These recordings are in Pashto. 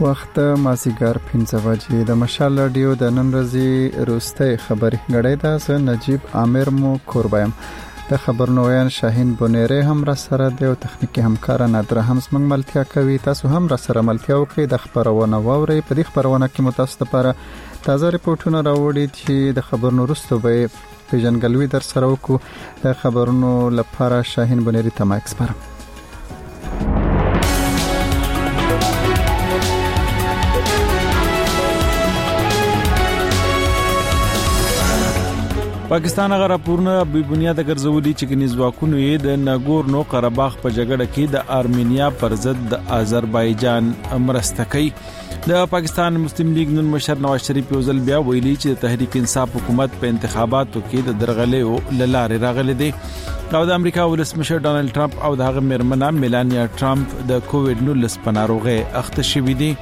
وخت مازیګر 5 بجې د مشال رادیو د نن ورځې روسته خبري غړې ده ز نجیب عامر مو قربایم د خبرنویان شاهین بونیری هم را سره دی او تخنیکی همکار نادر هم زمنګ ملتیا کوي تاسو هم را سره ملتیا وکړئ د خبرونه ووري په دې خبرونه کې متاسف لپاره تازه ریپورتونه راوړي چې د خبرونو وروسته به پیژنګلوي در سره وکړو د خبرونو لپاره شاهین بونیری ته مایک سپارم. پاکستان هغه راپورونه به بنیاد ګرځولي چې کني ځواکونو یې د ناګورنو قرهباغ په جګړه کې د آرمینیا پر ضد د آذربایجان مرسته کوي. د پاکستان مسلم لیگ نن مشر نواز شریف یو ځل بیا ویلي چې تحریک انصاف حکومت په انتخاباتو کې د درغلې لارې راغلي دي. او د امریکا ولسمشر ډانلډ ټرمپ او د هغه میرمنه میلانیا ټرمپ د کووډ-19 په ناروغي اخته شوې دي.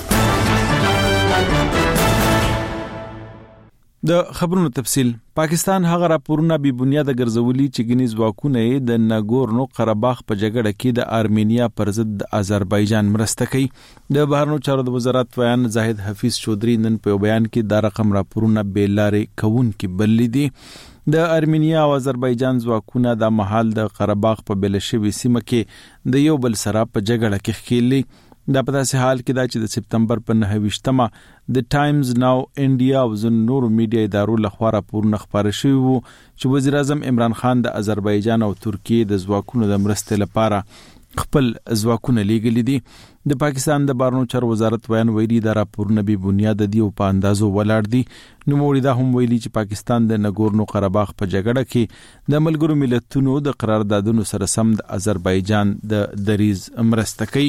د خبرونو تفصيل. پاکستان هغه راپورونه به بنیاد ګرځولي چې ګنیز واکونه د ناګورنو قرهباغ په جګړه کې د آرمینیا پر ضد د آذربایجان مرسته کوي. د بهرنیو چارو د وزارت ویان زاهد حفیظ چودري نن په بیان کې دا رقم راپورونه بیلارې کوون کې بللی دي. د آرمینیا او آذربایجان ځواکونه د محل د قرهباغ په بلشوي سیمه کې د یو بل سره په جګړه کې ښکېلي. دا په داسې حال کې دا چې د سپتمبر په 9 د ټایمز ناو انډیا او ځینو نورو میډیا ادارو لخوا راپورونه خپاره شوي وو چې وزیر اعظم عمران خان د آذربایجان او ترکیې د ځواکونو د مرستې لپاره خپل ځواکونه لیږلي دي. د پاکستان د بهرنیو چارو وزارت ویان ویلي دا راپورونه به بنیاد دي او په اندازو ولاړ دي. نو موږ دا هم ویلي چې پاکستان د ناګورنو قرهباغ په جګړه کې د ملګرو ملتونو د قراردادونو سره سم د آذربایجان د دریز مرسته کوي.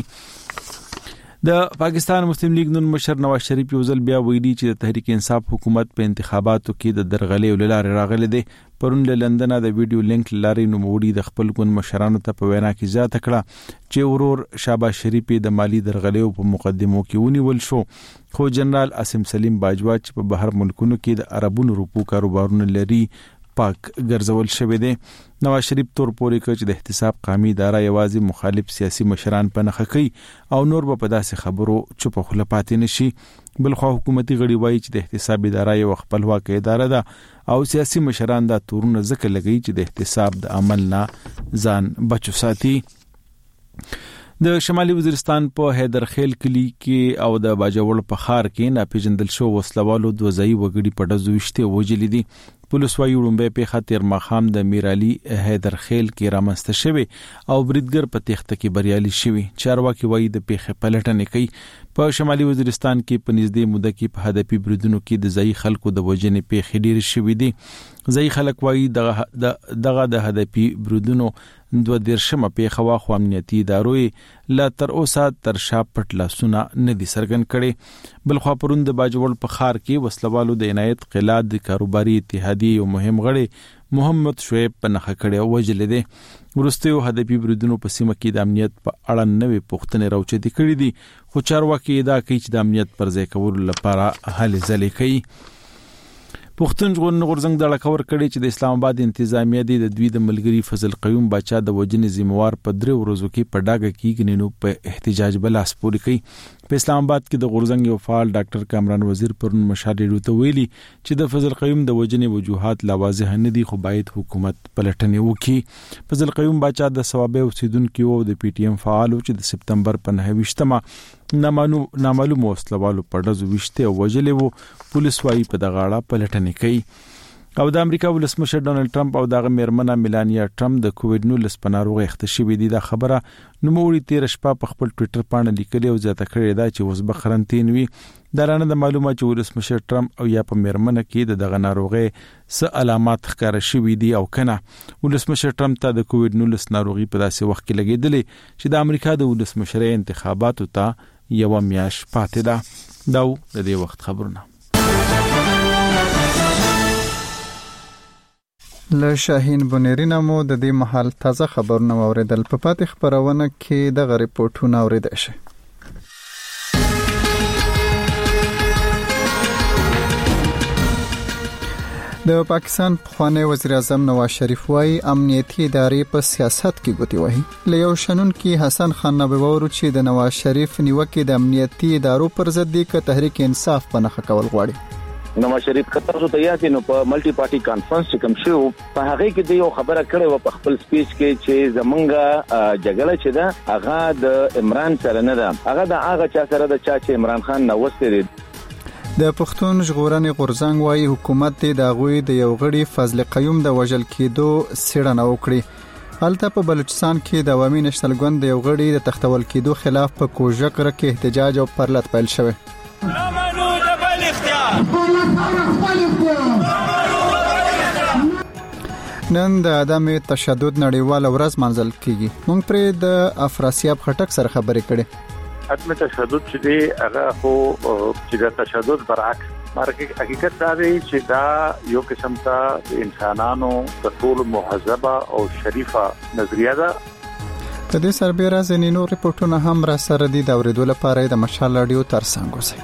د پاکستان مسلم لیگ نن مشر نواز شریف یو ځل بیا ویلي چې د تحریک انصاف حکومت په انتخاباتو کې د درغلې لارې راغلي دي. پرون له لندن د ویډیو لینک لارې نوموړي د خپل ګوند مشرانو ته په وینا کې ځا تکړه چې ورور شاباش شریف د مالی درغلې په مقدمو کې ونیول شو. خو جنرال عاصم سلیم باجوا چې په بهر ملکونو کې د عربونو روپو کاروبارونه لري پاک ګرځول شوی دی. نواز شریف تور پورې کړ چې د احتساب قومي اداره یوازې مخالف سیاسي مشران په نخښه کوي او نور په داسې خبرو چوپ خله پاتې نشي. بلخو حکومتي غړي وایي چې د احتساب اداره یو خپلواکه اداره ده او سیاسي مشران دا تورونه ځکه لګي چې د احتساب د عمل نه ځان بچو ساتي. د شمالي وزیرستان په حیدرخیل کلی کې او د باجوړ په خار کې ناپېژندل شو وسلوالو دوزایي وګړي په ډزو وشته وجلي دي. پولیس وايي وړاندې په خاطر مخام د میرالي حیدرخیل کې رامنځته شوی او بریدګر په تخته کې بریالي شوی. چارواکي وايي د پیښې پلټنې کوي. په شمالي وزیرستان کې په نږدې موده کې په هدفي بریدونو کې د ځای خلکو د وژنې پیښې ډېرې شوې دي. ځای خلک وايي دغه د هدفي بریدونو 2 پیښه واخو امنیتي ادارو لا تر اوسه تر شا پټ لاسونه نه دي څرګند کړي. بلخو پرون د باجوړ په خار کې وسلوالو د عنایت قلعه د کاروباري اتحادیې یو مهم غړی محمد شعیب په نخښه کړي او وجل دي. ورستیو هدفي بریدونو په سیمه کې د امنیت په اړه نوې پوښتنې راوچتې کړې دي. خو چارواکي دا کوي چې د امنیت پر ځای کولو لپاره هلې ځلې کوي. پښتون غورځنګ د لکور کړي چې د اسلام آباد انتظامیه د دوی د ملګری فضل قیوم بچا د وجنې ذمہوار په 3 ورځو کې په ډاګه کې غنینو په احتجاج بلاس پوري کوي. په اسلام آباد کې د غورځنګ یو فعال ډاکټر کامران وزیر پرون مشاهده ته ویلي چې د فضل قیوم د وجنې وجوهات لا واضح نه دي خو باید حکومت پلټنې وکړي. فضل قیوم بچا د ثوابه اوسیدونکو او د پی ټی ایم فعالو چې د سپتمبر په 9 نامعلوم وسلوالو په ډزو وشته او وجلې وو. پولیس وايي په دغه اړه پلټنې کوي. او د امریکا ولسمشر ډانلډ ټرمپ او دغه میرمنه میلانیا ټرمپ د کووډ-19 په ناروغي اخته شوې دي. دا خبره نوموړي 13 شپه په خپل ټوئیټر باندې لیکلي او زیاته کړې ده چې اوس به قرنټین وي. دا رانه د معلومات چې ولسمشر ټرمپ او یا په میرمنه کې دغه ناروغي څه علامات ښکاره شوې دي او کنه. ولسمشر ټرمپ ته د کووډ-19 ناروغي په داسې وخت کې لګېدلې چې د امریکا د ولسمشرۍ انتخاباتو ته یو میاش پاتې ده. دا د دې وخت خبرونه. له شاهین بونیری نامو د دې محل تازه خبرونه اوریدل. په پاتې خبرونه کې د ریپورتونه اوریدل شي. د پاکستان پخوانی وزیر اعظم نواز شریف وايي امنیتي ادارې په سیاست کې ګوتې وهي. له یو شنن کې حسن خان نبوي چې د نواز شریف نیوکه د امنیتي ادارو پر ضد دی ک تحریک انصاف په نخښه کول غواړي. نواز شریف کتر ته یاتي نو په ملټي پارټي کانفرنس کوم شو په هغه کې د یو خبره کړې و په خپل سپیچ کې چې زمونږه جګړه چې ده هغه د عمران سره نه ده، هغه د هغه چا سره ده چې عمران خان نوسته دي. د پښتون ژغورنې غورځنګ وايي حکومت د غوي د یو غړي فضل قیوم د وژل کېدو سړنه وکړي. هلته په بلوچستان کې د عوامي نشنل ګوند د یو غړي د تختول کېدو خلاف په کوژغره کې احتجاج او پرلط پیل شوی. نن د عدم تشدد نړیواله ورځ منځل کیږي. موږ پر د افراسیاب خټک سره خبرې کړې. عدم تشدد چې دی هغه خو چې د تشدد برعکس مرګ حقیقت دا دی چې دا یو قسم ته انسانانو د ټول مهذبه او شریفه نظریه ده. په دې سربېره ځینې نور ریپورتونه هم را سره دي د اوریدو لپاره د مشال رادیو ترڅنګ اوسئ.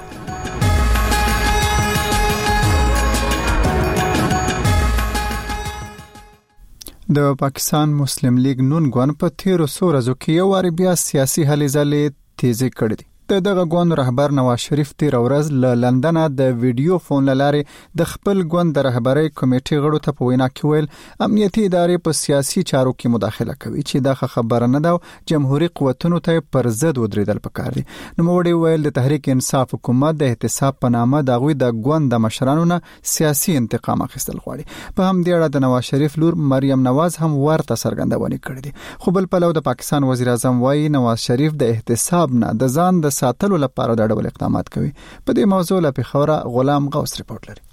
د پاکستان مسلم لیگ نون ګوند په 1300 ورځو کې یو واری بیا سیاسي هلې ځلې تیزی کړې دي. دغه ګوند رهبر نواز شریف تیر ورځ له لندن د ویډیو فون لارې د خپل ګوند د رهبرۍ کمیټې غړو ته په وینا کې ویل امنیتي ادارې په سیاسي چارو کې مداخله کوي چې دا خبره نه ده، جمهوریت قوتونو ته پر ضد ودرېدل پکار دي. نو وړي ویل د تحریک انصاف حکومت د احتساب په نامه د غوي د ګوند د مشرانو نه سیاسي انتقام اخیستل غواړي. په هم دې اړه د نواز شریف لور مریم نواز هم ورته څرګندونه کړې ده. خو بل پلو د پاکستان وزیر اعظم وايي نواز شریف د احتساب نه د ځان د ساتلو لپاره د ډول اقدامات کوي. په دې موضوع له پیښوره غلام غوث ریپورت لري.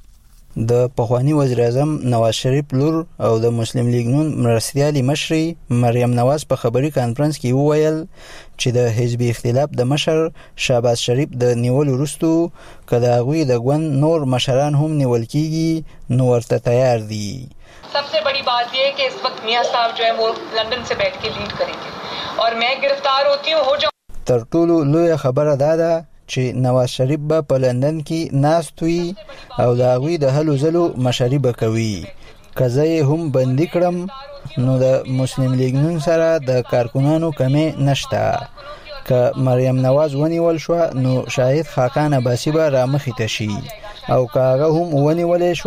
د پخوانی وزیر اعظم نواز شریف لور او د مسلم لیگ نون مرستیالي مشري مریم نواز په خبري کانفرنس کې وویل چې د حزبي اختلاف د مشر شهباز شریف د نیول وروستو کله غوي د ګوند نور مشران هم نیول کیږي نو ورته تیار دي. सबसे बड़ी बात यह है कि इस वक्त मियां साहब जो है वो लंदन से बैठ के लीड करेंगे और मैं गिरफ्तार होती हूँ हो जाऊँ. تر ټولو لوی خبره ده چې نواز شریف به په لندن کې ناست وي او د هغوی د هلو ځلو مشري به کوي. که زه یې هم بندي کړم نو د مسلم لیگ نون سره د کارکنانو کمې نشته. که مریم نواز ونیول شو نو شاهد خاقان عباسی به رامخې ته شي او که هغه هم ونیولې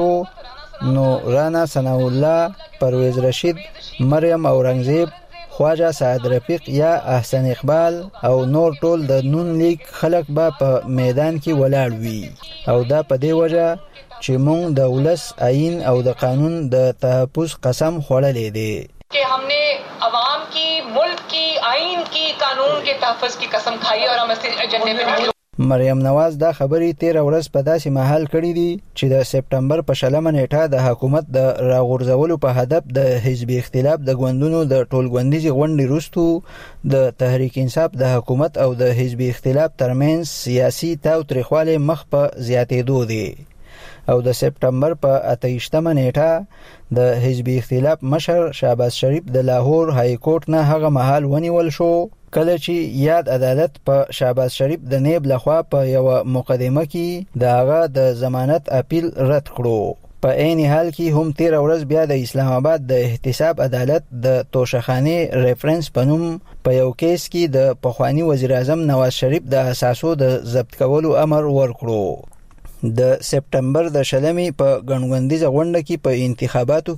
شو نو رانا ثناء الله، پرویز رشید، مریم اورنګزیب، خواجه سعد رفیق یا احسن اقبال او نور ټول د نون لیگ خلک به په میدان کې ولاړ وي او دا په دې وجه چې موږ د ولس آئین او د قانون د تحفظ قسم خوړلې دي कि हमने अवाम की, मुल्क की, आइन की, कानून के तहफ़्फ़ुज़ की कसम खाई और हम इस एजेंडे पे निकले. مریم نواز دا خبرې 13 ورځ په داسې محل کړې دي چې د سپټمبر په 20 نیټه د حکومت د راغورځولو په هدف د حزبي اختلاف د ګوندونو د ټولګوندیزي غونډې وروسته د تحریک انصاف د حکومت او د حزبي اختلاف ترمنځ سیاسي تاوتریخوالی مخ په زیاتېدو دی او د سپټمبر په 28 نیټه د حزبي اختلاف مشر شهباز شریف د لاهور های کورټ نه هغه محل ونیول شو کله چې یاد عدالت په شهباز شریف د نیب لخوا په یو مقدمه کې دغه د ضمانت اپیل رد کړو. په عین حال کې هم 13 ورځ بیا د اسلام آباد د احتساب عدالت د توشخانه ریفرنس پنوم په یو کیس کې د پخوانی وزیر اعظم نواز شریف د اساسو د ضبط کولو امر ورکړو. د سپټمبر د شلمي په غنغوندیزه غونډه کې په انتخاباتو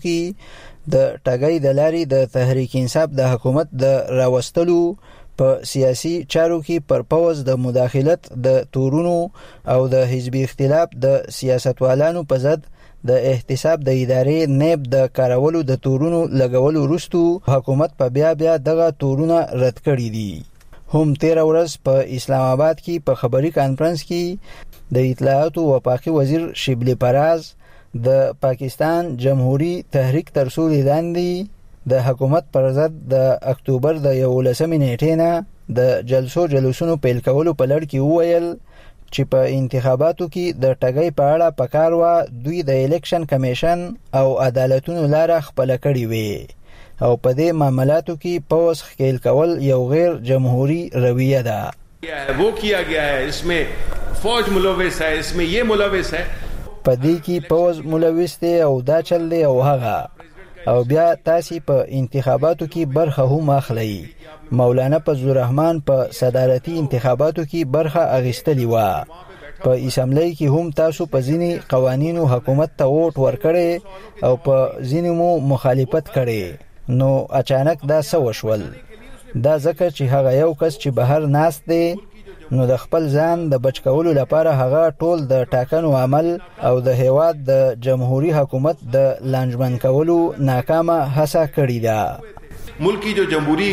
کې د ټاګي د لاري د تحریک انصاف د حکومت د راوستلو په سیاسي چارو کې پر پوز د مداخلت د تورونو او د حزبي اختلاف د سیاستوالانو په ضد د احتساب د ادارې نیب د کارولو د تورونو لګولو وروسته حکومت په بیا دغه تورونه رد کړي دي. هم 13 ورځ په اسلام آباد کې په خبري کانفرنس کې د اطلاعات او وفاقي وزیر شبلی پراز د پاکستان جمهوری تحریک ترسول لاندې د حکومت پر ضد د اکتوبر د 11 نیټې نه د جلوسونو پیل کولو په لړ کې وویل چې په انتخاباتو کې د ټاګي په اړه پکار و دوی د الیکشن کمیشن او عدالتونو لاره خپل کړی وي او په دې معاملاتو کې پوس خېل کول یو غیر جمهوری رویه ده. वो किया गया है, इसमें फौज मुलविस है, इसमें ये मुलविस है. په دې کې پوز ملوث دی او دا چل دی او هغه او بیا تاسو په انتخاباتو کې برخه هم اخلئ. مولانا فضل الرحمن په صدارتي انتخاباتو کې برخه اخیستلی و. په اسمبلی کې هم تاسو په ځینې قوانینو حکومت ته ووټ ورکړی او په ځینې مو مخالفت کړی. نو اچانک دا څه وشول؟ دا ځکه چې هغه یو کس چې بهر ناست دی نو د خپل ځان د بچ کولو لپاره هغه ټول د ټاکنو عمل او د هیواد د جمهوریت حکومت د لانجمن کولو ناکامه هڅه کړې ده. ملک کی جو جمہوری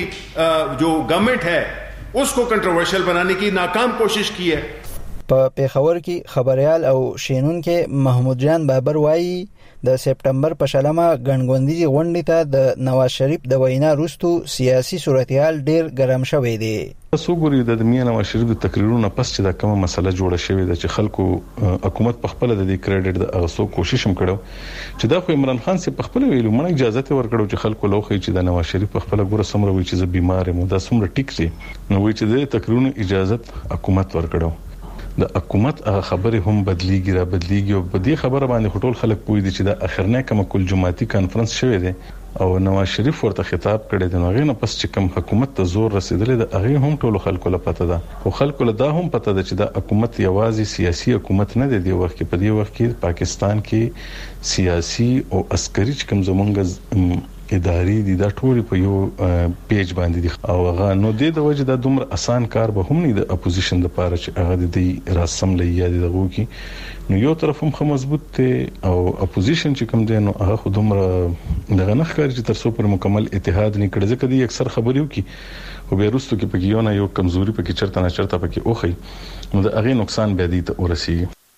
جو گورنمنٹ ہے اس کو کنٹروورشل بنانے کی ناکام کوشش کی ہے. په پیښور کې خبريال او شینونکو محمود جان بابر وایي د سپټمبر په شلمه غنغوندیزي غونډې ته د نواز شریف د وینا وروسته سیاسي صورتحال ډیر ګرم شوی دی. تاسو ګورئ د میا نواز شریف د تقریرونو پس چې دا کومه مسله جوړه شوې ده چې خلکو حکومت په خپل د دې کریډټ د اغسو کوشش هم کړو چې دا خو عمران خان سي په خپل ویلو مونږ اجازه ته ورکړو چې خلکو لوخي چې د نواز شریف په خپل ګوره سمره وي چې زه بیمار یم دا سمره ټیک سي نو وی چې د تقریرونو اجازه حکومت ورکړو. د حکومت خبره هم بدلیږي را بدلیږي او په دې خبره باندې ټول خلک پوي دي چې د اخرنه کوم کل جماعتي کانفرنس شوه دی او نواز شریف ورته خطاب کړی دی. نو غینه پس چې کوم حکومت ته زور رسیدلی د هغه هم ټول خلکو له پته ده او خلکو له دا هم پته ده چې د حکومت یوازې سیاسي حکومت نه دی. د وخت کې په دې وخت کې پاکستان کې سیاسي او عسکري چې کوم زمونږ اداري دي دا ټول په یو پیج باندې دي او هغه نو د وجه د دومره اسان کار به هم نه د اپوزیشن لپاره چې هغه د دې رسم لې یاد دغه کی نو یو طرف هم مضبوط ته او اپوزیشن چې کوم دی نو هغه خودمره دغه نه ښکاري چې تر څو پر مکمل اتحاد نه کړي ځکه دی اکثر خبريو کی او بیرستو کې پکې یو کمزوري پکې چرته نه چرته پکې اوخی نو د هغه نقصان به دي ته ورسي.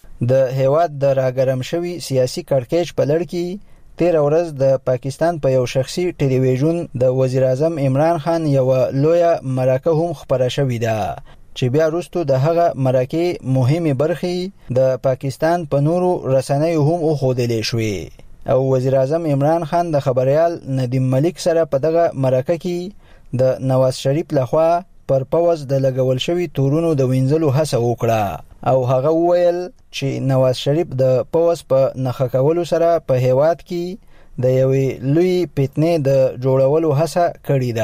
د هیواد د راګرم شوی سیاسي کړکېچ په لړ کې 13 ورځ د پاکستان په یو شخصي ټلویزیون د وزیر اعظم عمران خان یو لویه مرکه هم خبره شوې ده چې بیا وروسته د هغه مرکه مهمه برخې د پاکستان په نورو رسنیو هم خوندلې شوې او وزیر اعظم عمران خان د خبريال ندیم ملک سره په دغه مرکه کې د نواز شریف لخوا پر پوز د لګول شوی تورونو د وینځلو هڅه وکړه او هغه وویل چې نواز شریف د پوز په نخښه کولو سره په هیواد کې د یوې لوی فتنې د جوړولو هڅه کړې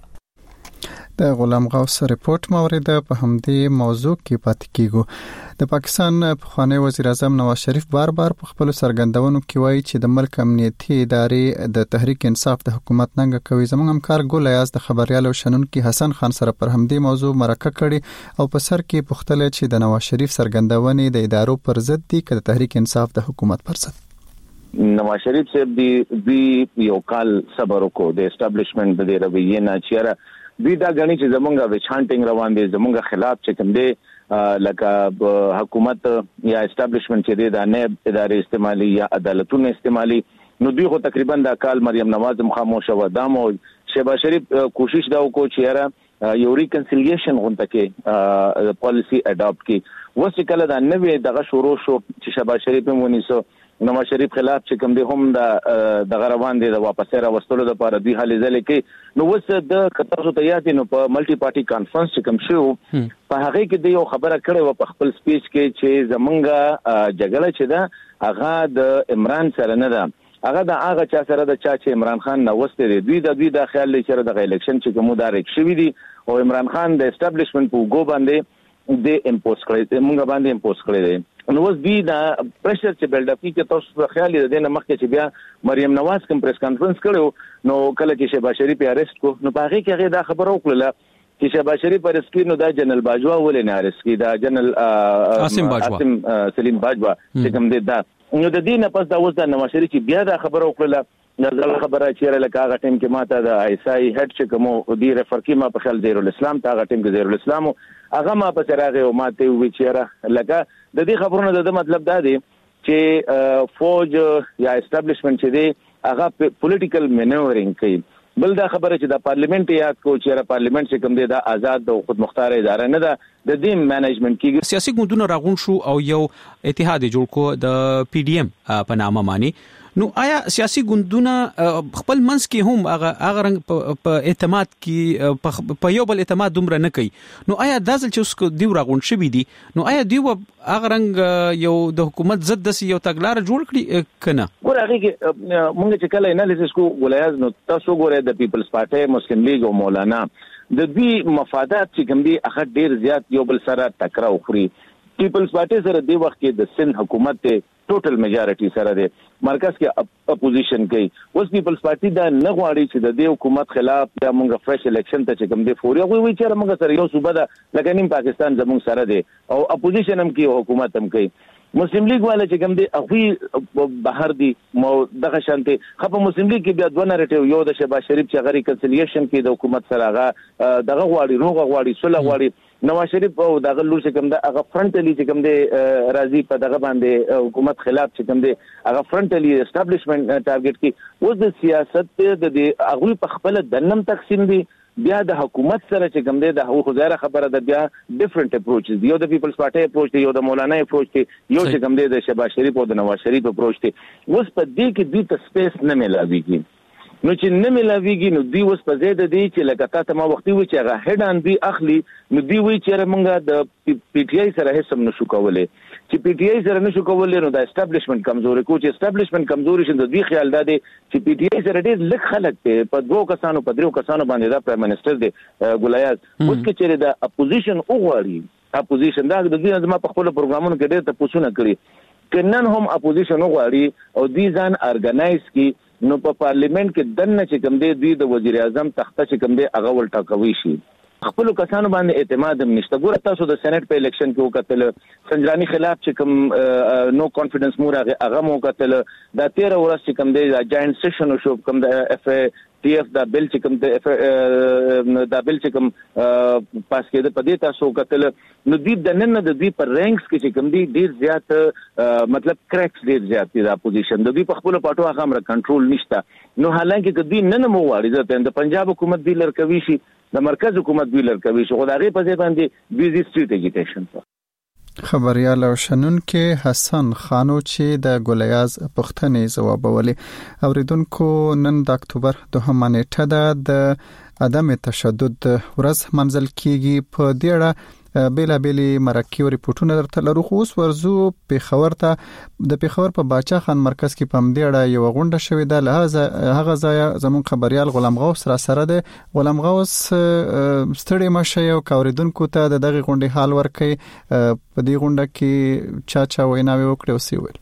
ده. د غلام غوث رپورت مورید په همدې موضوع کې پاتې کیږو. د پاکستان پخوانی وزیر اعظم نواز شریف بار په خپل سرګندونو کې وایي چې د ملک امنیتي ادارې د تحریک انصاف د حکومت ننګ کوي. زموږ همکار ګل ایاز د خبريال او شنونکو حسن خان سره پر همدې موضوع مرکه کړي او په سر کې پوښتنه چې د نواز شریف سرګندونې د ادارو پر ضد دي که د تحریک انصاف د حکومت پر ضد. نواز شریف صاحب دی یو کال صبر وکړو د اسټابلیشمنت د رویې نه چیرې دوی دا غني چې زمونږه وچانټینګ روان دي زمونږه خلاف چې کوم دي لکه حکومت یا اسټابلیشمنت چې د نائب ادارې استعمالي یا عدالتونو استعمالي نو دوی خو تقریبا دا کال مریم نواز خاموش و دامو شهباز شریف کوشش دا وکړو چې یو ریکنسیلیشن غونډه کې پالیسی اډاپټ کی وسه کله دا نوې دغه شروع شو چې شهباز شریف مونیسو نواز شریف خلاف چې کوم دي هم د غروان دي د واپس را وستلو لپاره دی حالې ځلې کې نو وسه د کتاسو ته یاد نو په ملټي پارټي کانفرنس چې کوم شو په هغه کې د یو خبره کړې و په خپل سپیچ کې چې زمونږه جګړه چې ده هغه د عمران سره نه ده هغه د هغه چا سره د چا چې عمران خان نو وسته دی دوی د خیال لري چې د الیکشن چې کوم دارک شوی دي او عمران خان د اسټابلیشمنت په ګو باندې د امپوز کړی موږ باندې امپوز کړی دی نو اوس دی دا پریشر چې بلډ اپ کې تاسو په خیال دې نه مخکې چې بیا مریم نواز کوم پریس کانفرنس کړو نو کله چې شهباز شریف اریسټ کو نو په هغه کې هغه دا خبره وکړه چې شهباز شریف اریسټ کړي نو دا جنرال باجوا ولې نه اریسټ کړي دا جنرال عاصم سلیم باجوا چې کوم دې دا نو د دې نه پس دا اوس د نواز شریف چې بیا دا خبره وکړه نظر خبره چې لکه هغه ټیم کې ماته د ایسای هډ چې کوم دی ریفر کی ما په خیال زیر الاسلام ته هغه ټیم کې زیر الاسلام هغه ما په سراغه او ماته وی چیرې لکه د دې خبرونو د مطلب دا دی چې فوج یا اسټابلیشمنت چې دی هغه پولیټیکل مینورینګ کوي بل دا خبره چې د پارلیمنت یاد کو چې پارلیمنت چې کوم دی دا آزاد او خود مختار اداره نه ده د دې منیجمنت کیږي. سیاسي ګوندونه راغون شو او یو اتحاد جوړ کو د پی ډی ایم په نامه باندې. نو آیا سیاسي ګوندونه خپل منځ کې هم هغه رنګ په اعتماد کې په یو بل اعتماد دومره نه کوي؟ نو آیا داسل چې اوس دیو راغون شوی دي نو آیا دیو هغه رنګ یو د حکومت ضد د یو تګلار جوړ کړي کنه؟ ګور هغه کې موږ چې کله انالیسس کو ولایز نو تاسو ګوره د پیپلز پارټي، مسلم لیگ او مولانا د دې مفادات چې کوم دي هغه ډیر زیات یو بل سره ټکراو خوري. پیپلز پارټي سره د وخت کې د سند حکومت ته ټوټل میجارټي سره ده، مرکز کې اپوزیشن کوي. اوس پیپلز پارټي دا نه غواړي چې د دې حکومت خلاف د موږ فرش الیکشن ته چې کوم دی فوري وي چې موږ سره یو صوبه ده لکه نیم پاکستان زموږ سره ده او اپوزیشن هم کوي او حکومت هم کوي. مسلم لیگ والا چې کوم دی هغه بهر دي مو دغه شانتي خپ مسلم لیگ کې بیا دوه نریټیو، یو د شهباز شریف چې غری کنسلیشن کې د حکومت سره هغه دغه غواړي، روغه غواړي، صلح غواړي. نواز شریف او دغه لور چې کوم دی هغه فرنټلی چې کوم دی راضي په دغه باندې حکومت خلاف چې کوم دی هغه فرنټلی اسټابلیشمنت ټارګټ کی. اوس د سیاست د هغه په خپل دنم تقسیم دي، بیا د حکومت سره چې کوم دی د هغه خزاره خبره ده، بیا ډیفرنٹ اپروچز دی. یو د پیپلز پارټي اپروچ دی، یو د مولانا اپروچ دی، یو چې کوم دی د شهباز شریف او د نواز شریف اپروچ دی. اوس په دې کې دوی ته سپیس نه ملاويږي. نو چې نه ملاويږي نو دوی اوس په زیاده دي چې لکه تاسو ما وختي وی چې هغه هډ ان دی اخلي، نو دوی وی چې موږ د پی ټی آی سره هیڅ هم نشو کولای. چې پی ټی آی سره نشو کولای نو د اسټابلیشمنت کمزوري کو، چې اسټابلیشمنت کمزوري شند دوی خیال ده چې پی ټی آی سره ډېر لږ خلک په دوه کسانو په درو کسانو باندې دا پرایم منسٹر دی ګولیاز. اوس کې چې د اپوزیشن وغواړي، اپوزیشن دا د دوی نظم په خپل پروګرامونو کې ډېر تاسو نه کړی کنن هم اپوزیشن وغواړي او دوی ځان ارګنایز کی نو په پارلیمنت کې دنه چې کوم دی دوی د وزیر اعظم تخته چې کوم دی هغه ولټا کوي شي. خپل کسانو باندې اعتماد هم نشته. ګوره تاسو د سېنات په الیکشن کې وکتل سنجرانی خلاف چې کوم نو کانفیډنس مور هغه مو وکتل دا 13 ورځ چې کوم دی جاینټ سیشن شو کوم د اف ټي اف دا بل چې کوم دا بل چې کوم پاس کېده په دې تاسو وکتل نو د نن د دې پر رینکس کې چې کوم دی ډیر زیات مطلب کریکس ډیر زیات دي د اپوزیشن د دې په خپل پټو هغه امر کنټرول نشته. نو حالانکه کدی نن مو واړي د پنجاب حکومت دی لړکوي شي، د مرکز حکومت دی لړکوي شي، خدای په دې باندې بیزی سټریټیجیټیشن. خبريال او شنن کې حسن خانو چې د ګولیاز پښتنې ځوابولې اوریدونکو نن د اکتوبر 2 نیټه د عدم تشدد ورځ منځل کیږي. په دې اړه بیلا بیلی مرکه ریپورتونه درته لرو. خو اوس ورزو پیښور ته د پیښور په باچا خان مرکز کې پم دې اړه یو غونډه شوې ده. هغه ځای زمون خبريال غلام غوث را سره ده. غلام غوث ستړي مشه یو اوریدونکو ته دغه غونډې حال ورکړي. په دې غونډه کې چا ویناوي وکړي او سی ویل.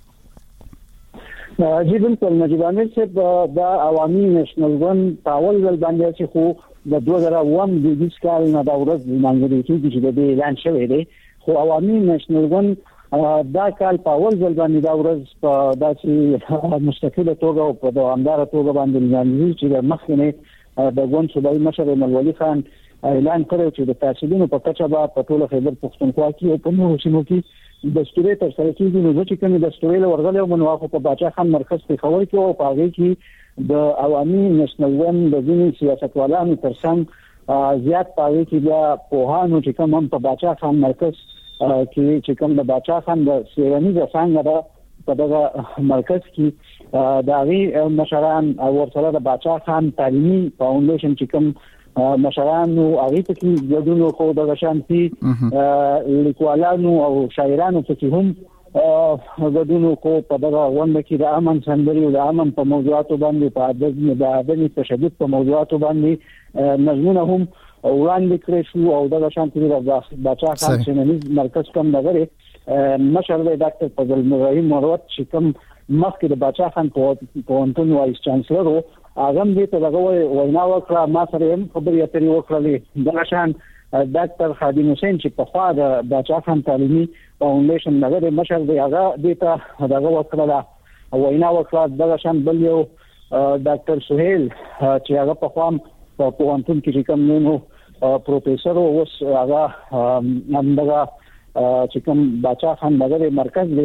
جی بالکل نجیب عامر صاحب د عوامي نېشنل ون پاول ول باندې چې خو د 2001 د دې کال نه دا ورځ منځري چې د دې اعلان شوی دی، خو عوامي نېشنل ون دا کال پاول ول باندې دا ورځ په داسې مستقله توګه او په دوامدار توګه باندې لنځي چې د مخکنه د ګوند صوبایي مشر مولوي خان اعلان کړی چې د تحصیلونو په کچه به په ټول خیبر پښتونخوا کې او په نورو سیمو کې د ستوري تر سره کېږي. نو چې کوم د ستوري ورغلې او منواخو په باچا خان مرکز په خبر کې او په هغه کې د عوامي نېشنل ون د ځینې سیاستوالانو ترڅنګ زیات پاره کې بیا پوهانو چې کوم په باچا خان مرکز کې چې کوم د باچا خان د سیرانیزه څنګه په دغه مرکز کې د هغه مشران او ورسره د باچا خان تعلیمي فاونډیشن چې کوم مشران او هغه کې ګډون خو د شانتي لیکوالانو او شاعرانو کې هم غدونو کو په دغه ونده کې د امن سندري او د امن په موضوعاتو باندې په عدم تشدد په موضوعاتو باندې نظمونه هم وړاندې کړی شو او دغه شانتي د باچا خان سیمنیز مرکز کوم دغه مشر دی ډاکټر فضل ابراهیم مروت چې کوم مخکې د باچا خان په انټون وایس چانسلر هغه دې ته دغه وینا وکړه. ما سره هم خبرې اترې وکړلې. دغه شان ډاکټر خادم حسین چې په خوا د باچا خان تعلیمي فاونډیشن دغه مشر دی هغه دې ته دغه وکړه وینا وکړه. دغه شان بل یو ډاکټر سہیل چې هغه په خوا په پوهنتون کې کوم نو پروفیسور اوس هغه همدغه چې کوم باچا خان دغه مرکز دی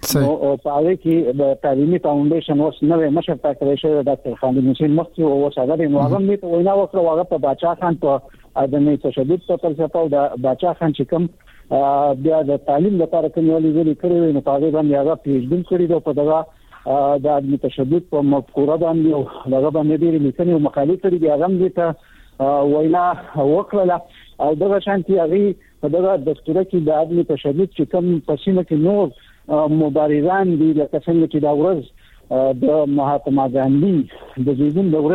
او په هغه کې د تعلیمي فاونډیشن اوس نوې مشر ټاکل شوی ډاکټر خالد حسین مخکې او ساده نوغم می ته وینا وکړه هغه په باچا خان په ادمي تشدد په فلسفه او د باچا خان چې کوم بیا د تعلیم لپاره کوم ولې کړی نو په هغه باندې هغه پیژدل کړی او په دغه د ادمي تشدد په مفکوره باندې او هغه باندې ډېر لیکنې او مقالې کړې دي هغه دې ته وینا وکړه او دغه شانتي هغه په دغه دستور کې د ادمي تشدد چې کوم پسینه کې نور مبارزان دي لکه څنګه چې دا ورځ د مهاتما ګاندی د زیږون د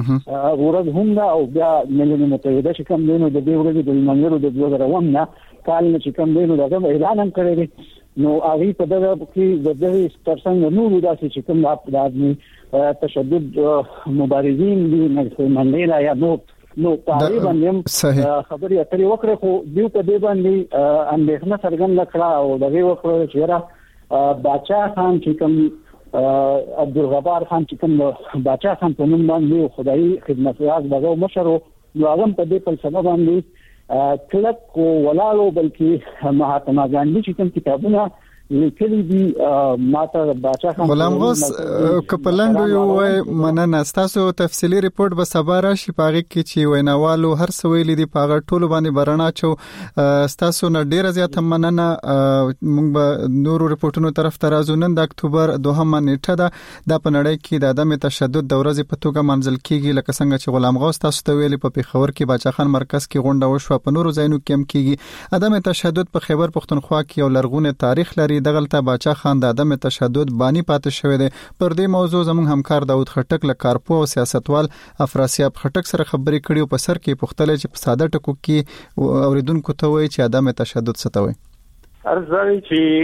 ورځ هم دا او بیا ملي متحده چې کوم دینو د دې ورځې د منځرو د 2001 نه کال نه چې کوم دینو دا اعلان هم کړی دی نو هغه په دغه کې د دې ترڅنګ نور داسې چې کوم د ادمي تشدد مبارزین دي مثل منډیلا یا نو تقریبا هم خبري اترې وکړه خو دیو په دې باندې اندېښنه څرګنده کړه او دغه وکړه چې را باچا خان چې کوم عبدالغفار خان چې کوم باچا خان په نوم باندې خدای خدمتګار دغه مشر او هغه په دې فلسفه باندې کلک ولالو بلکې مهاتما ګاندی چې کوم کتابونه لیکلي دي ماته باچا خان غلام غوث کپلنډو یو مننه تاسو تفصیلی ریپورت به سبا راشي پاغه کې چې ویناوالو هر سویل دي پاغه ټولو باندې برنا چو تاسو نه ډیره زیاته مننه موږ به نورو ریپورتونو طرف ته راځو نن د اکتوبر 2 نیټه ده د پنړی کې د عدم تشدد د ورځې په توګه منځل کیږي لکه څنګه چې غلام غوث تاسو ته ویلي په پیښور کې باچا خان مرکز کې غونډه وشو په نورو ځایونو کې هم کیږي عدم تشدد په خیبر پختونخوا کې یو لرغونی تاریخ لري دغلته باچا خان د عدم تشدد بانی پاتې شوی دی پر دې موضوع زموږ همکار داود خټک له کارپو او سیاستوال افراسیاب خټک سره خبرې کړې او په سر کې پختله چې په ساده ټکو کې اوریدونکو ته وایي چې عدم تشدد څه ته وایي ارزوي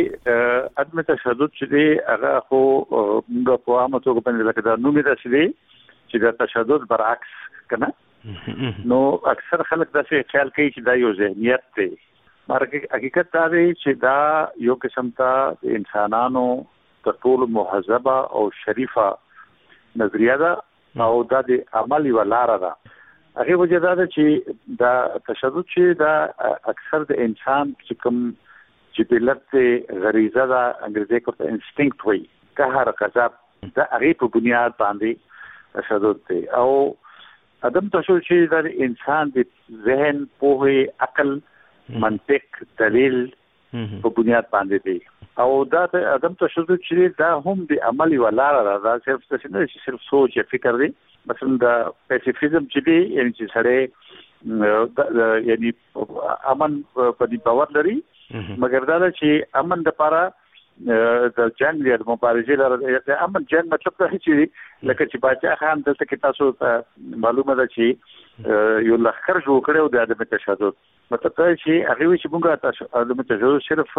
چې عدم تشدد چې دی هغه خو موږ په عامه توګه باندې لکه دا نوم یې رسېږي چې د تشدد برعکس کنه نو اکثر خلک دا څه خیال کوي چې دا یو ذهنیت دی مرګ حقیقت دا دی چې دا یو قسم ته انسانانو د ټول مهذبه او شریفه نظریه ده او دا د عملی ولاره ده هغه وجه دا چې دا تشدد چې دا اکثر د انسان چې کوم جبلت غریزه ده انګریزي کې انسټینکټ وایي قهر غضب دا هغه په بنیاد باندې تشدد دی او عدم تشدد چې د انسان د ذهن په عقل منطق دلیل په بنیاد باندې دی او دا عدم تشدد چې دا هم د عملی ولاره دا صرف چې صرف سوچ یا فکر دی مثلا د پیسیفیزم چې دی یعنی چې سره یعنی امن په دې باور لري مګر دا چې امن د لپاره د جنگ یا د مبارزې لپاره امن جنگ مطلب دا چې لکه چې باچا خان دلته کې تاسو معلومه ده چې یو لخر جوړ کړو د عدم تشدد مطلب دا چې هغه چې موږ تاسو عدم تشدد صرف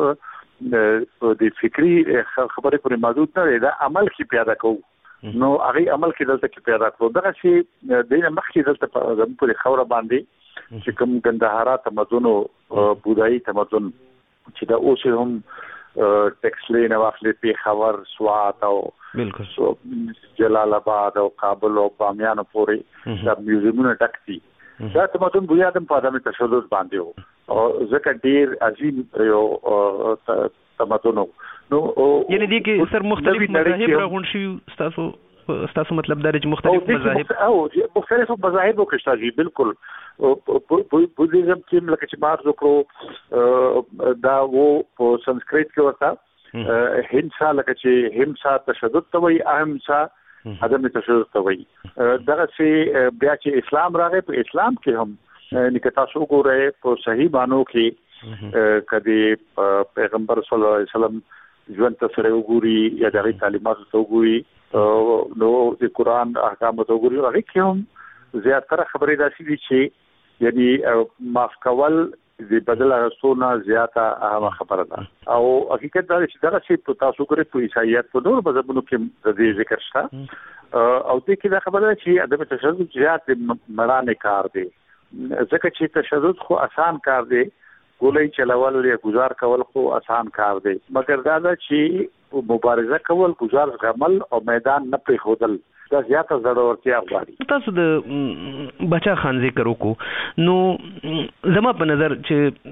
د فکری خبرې پورې محدود نه دی دا عمل کې پیدا کوو نو هغه عمل کې دلته کې پیدا کړو دا چې د مخکې دلته په پورې خوره باندې چې کوم ګندهارا تمدن او بودایي تمدن چې دا اوس هم ټیکسلین واخلې په خبر سوات او بالکل جلال آباد او کابل او بامیان پورې دا میوزیمونه ډک دي دا تمدن بنیادم په عدم تشدد باندې وو او ځکه ډیر عظیم یو تمدن نو یعنی دي کې سر مختلف مذاهب راغون شي تاسو مطلب دا چې مختلف مذاهب او مختلف مذاهب وکړي بالکل بودیزم کې لکه چې بار وکړو دا وو په سنسکریت کې ورته هنسا لکه چې همسا تشدد ته وایي اهمسا عدم تشدد ته وایي دغه چې بیا چې اسلام راغی په اسلام کې هم نکته تاسو ګورئ په صحیح مانو کې کدي پیغمبر صلی الله علیه وسلم ژوند ته سره وګوري یا دغه تعلیمات ته وګوري نو د قران احکام ته وګوري هغه کې هم زیاتره خبرې داسې دي چې یعنی معاف کول د بدل غوښتنه زیاته اهمه خبره ده او حقیقت دا چې دا چې تاسو ګورئ په عیسایت په نور مذهبونو کې د دې ذکر شته او د کې دا خبره چې عدم تشدد زیات مړانه کار دی ځکه چې تشدد خو آسان کار دی ګولۍ چلول یا گزار کول خو آسان کار دی مګر دا چې مبارزه کول گزار عمل او میدان نه پریښودل دا زیاته ضرورتیا غواړي تاسو د بچا خان ذکر وکړو نو زما په نظر چې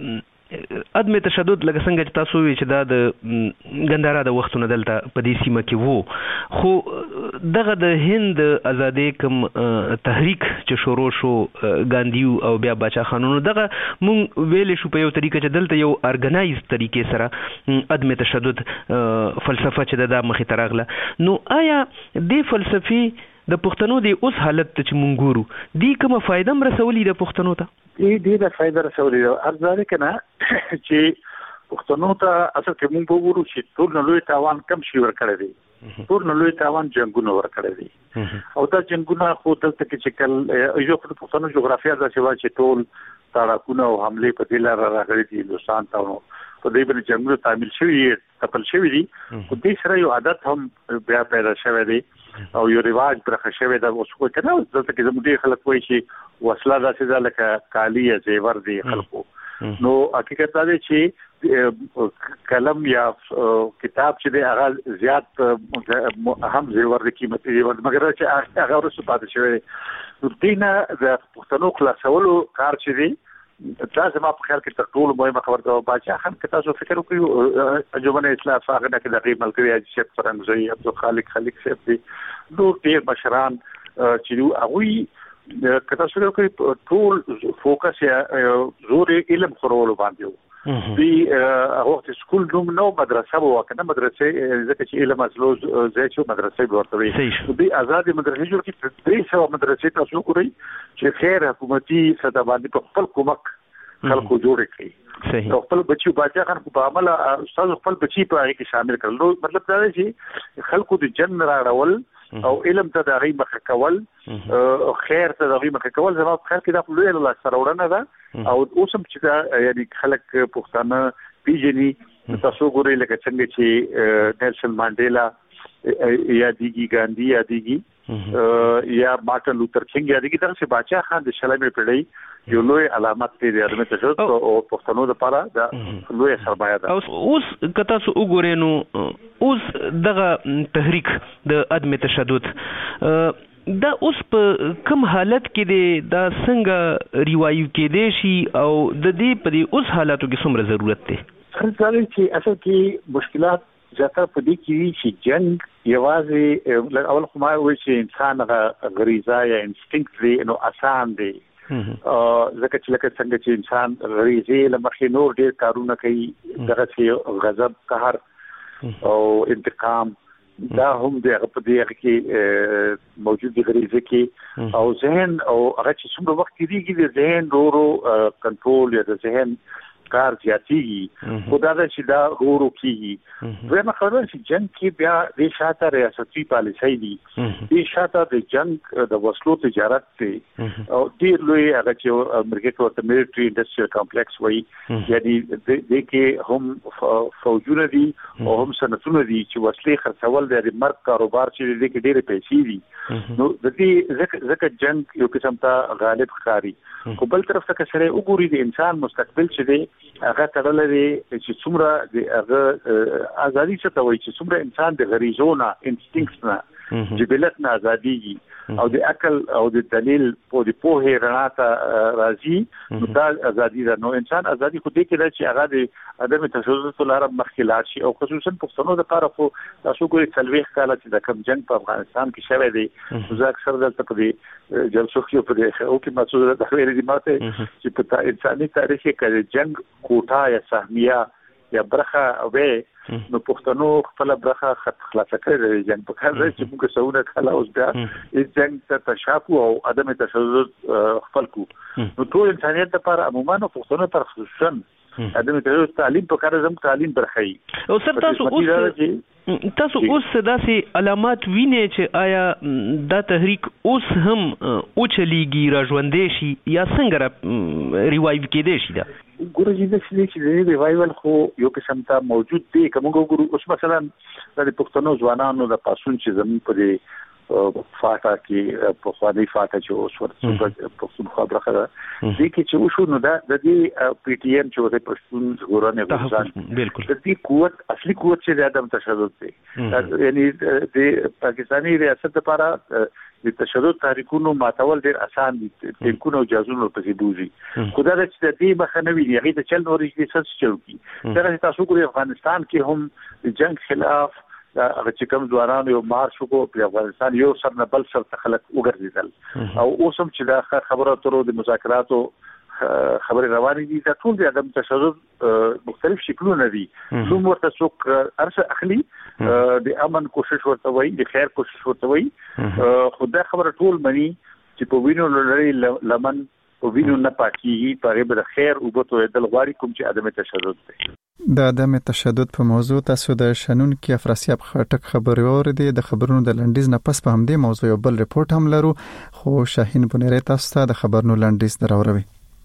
عدم تشدد لکه څنګه چې تاسو وی چې دا د ګندارا د وختونه دلته په دې سیمه کې وو، خو دغه د هند ازادي کوم تحریک چې شروع شو ګاندیو او بیا باچا خانونو، دغه مونږ ویلې شو په یو طریقه چې دلته یو ارګنایز طریقې سره عدم تشدد فلسفه چې دا مخې ته راغله. نو آیا دې فلسفي د پښتنو د اوس حالت چې مونږ ګورو دی کومه فائدہ مرسولې د پښتنو ته؟ دې فائدہ رسولې ارزاله کنه چې پښتنو ته اصل کې مونږ وګورو چې ټول نه لوی تاوان کم شي ورکړی دی، ټول نه لوی تاوان جنگونه ورکړی دی، او دا جنگونه خو دلته کې چې کل یو په پښتنو جغرافیه دا چې ټول تاړاکونه او حمله په دې لار راغلي دي، هندوستان ته په دې باندې جنگونه تعمیل شوی تپل شوی دي، خو دې سره یو عادت هم بیا پیدا شوی دی او یو رواج برخه شوی دا اوس خو کنه دلته کې زموږ خلک وایي چې وسله داسې ده لکه کالی یا زیور دی خلکو. نو حقیقت دا دی چې قلم یا کتاب چې دی هغه زیات هم زیور دی قیمتي دی، مګر چې هغه ورسره پاتې شوی. نو دینه د پښتنو خلاصولو کار چې دی دا زما په خیال کې تر ټولو مهمه خبره ده. باچا خان که تاسو فکر وکړئ انجمن اصلاح فاغنه کې د غیر ملګری حاجي شیخ فرنګزی، عبدالخالق خلیق صاحب دي، نور ډیر مشران چې هغوی که تاسو فکر وکړئ ټول فوکس یې زور علم خورولو باندې و. دوی هغه وخت سکول نوم نو مدرسه وو کنه، مدرسې ځکه چې علم اصلو ځای چې مدرسې ورته وي، دوی آزاد مدرسې جوړ کړي. 300 مدرسې تاسو وګورئ چې خیر حکومتي سطح باندې په خپل کومک خلکو جوړ کړي، او خپل بچي باچا خان په عمل استاد خپل بچي په هغه کې شامل کړل. نو مطلب دا دی چې خلکو د جن راړول او علم ته د غي مخه کول، خیر ته د غي مخه کول، زما په خیال کې دا لوی له سره وړنه ده. او اوسم چې دا یعنی خلک پښتانه پیژني، تاسو ګورئ لکه څنګه چې نیلسن مانډیلا یا دیږي ګاندھی یا دیږي یا مارټن لوتر کینګ یا دیږي، دغه باچا خان د شلمې پیړۍ یو لوی علامت دی د عدم تشدد او پښتنو لپاره د لوی سرمایه ده. اوس کته سو وګورئ نو اوس دغه تحریک د عدم تشدد دا اوس په کوم حالت کې دی، دا څنګه ریوایو کې دی شي او د دې په دې اوس حالاتو کې څومره ضرورت دی؟ ځکه چې اصل کې مشکلات زیاتره په دې کې چې جنگ یوازې اول خو ما وایي چې انسان غریزه یا انسټینکټ دی نو آسان دی، ځکه چې لکه څنګه چې انسان غریزې لمخې نور ډېر کارونه کوي، دغه چې غضب، قهر او انتقام دا هم د هغه په دې کې موجود دي غریزه کې، او ذهن او هغه چې څومره وخت کېږي د ذهن ورو کنټرول یا د ذهن کار زیاتېږي، خو دا چې دا ورو کېږي. دویمه خبره چې جنگ کې بیا د شاته ریاستي پالیسۍ دي، د شاته د جنگ د وسلو تجارت دی، او ډېر لوی هغه چې امریکا کې ورته ملټري انډسټریل کمپلیکس وایي، یعنی د کې هم فوجونه دي او هم صنعتونه دي چې وسلې خرڅول د مرګ کاروبار چې د کې ډېرې پیسې دي. نو د دې ځکه جنگ یو قسم ته غالب ښکاري. خو بل طرف ته سره وګوري د انسان مستقبل چې دی هغه تړلې دی چې څومره د هغه ازادي څه ته وایي، چې څومره انسان د غریزونه انسټینکټس نه جبلت نه ازاديږي او د عقل او د دلیل په د پوهې رڼا ته راځي، نو دا ازادي ده. نو انسان ازادي خو دې کې ده چې هغه د عدم تشدد لپاره مخکې لاړ شي، او خصوصا پښتنو لپاره خو تاسو ګورئ 40 کاله چې د کوم جنگ په افغانستان کې شوی دی، زه اکثر دلته په دې جلسو کې په دې او کې مسعود د خبرې دي ماته چې په انساني تاریخ کې جنگ کوټه یا سهمیه یا برخه وې، نو پښتنو خپل برخه خلاص کړی دی جنگ په کار دی چې موږ سونه کله اوس بیا هیڅ جنگ ته تشابه او عدم تشدد خپل کو. نو ټول انسانیت لپاره عموما پښتنو پر خصوصا عدم تشدد تعلیم په کار زم تعلیم برخی. او سر تاسو اوس داسې علامات وینئ چې آیا دا تحریک اوس هم اوچلیږي، راژوندې شي یا څنګه ریوایو کېدی شي؟ دا ګورې چې د ریوایول خو یو قسم ته موجود دی. که موږ وګورو اوس مثلا د پښتنو ځوانانو د پاسون چې زموږ په دې فاټا کې په خواني فاټا چې اوس ورته پښتون خبره ده دي کې چې وشو، نو دا د دې پی ټی ایم چې ورته پښتون ژغورنې افغانستان بالکل د دې قوت اصلي قوت چې د عدم تشدد دی، یعنی د پاکستاني ریاست لپاره د تشدد تحریکونو ماتول ډیر اسان دي ټینکونو جازونو په دوزي خدای دې چې دې مخنوي دی هغه ته چل نورې دې څه چلوي دا تاسو ګورئ افغانستان کې هم د جنگ خلاف هغه چې کوم ځوانان یو مارش وکړو په افغانستان یو سر نه بل سر ته خلک وګرځیدل او اوس هم چې دا خبره ترو د مذاکراتو خبرې روانې دي دا ټول د عدم تشدد مختلف شکلونه دي نو ورته څوک ارسه اخلي د امن کوشش ورته وایي د خیر کوشش ورته وایي خدای خبره ټول مني چې په وینو لري لمن په وینو نه پاتېږي په غیبه د خیر او بوته د لغواري کوم چې عدم تشدد دی د عدم تشدد په موضوع تاسو د شنن کې افراسیاب خټک خبري اوریدي د خبرونو د لنډیز نه پس په همدې موضوع یو بل ریپورت هم لرو خو شاهین بنيري تاسو ته د خبرونو لنډیز دراوروي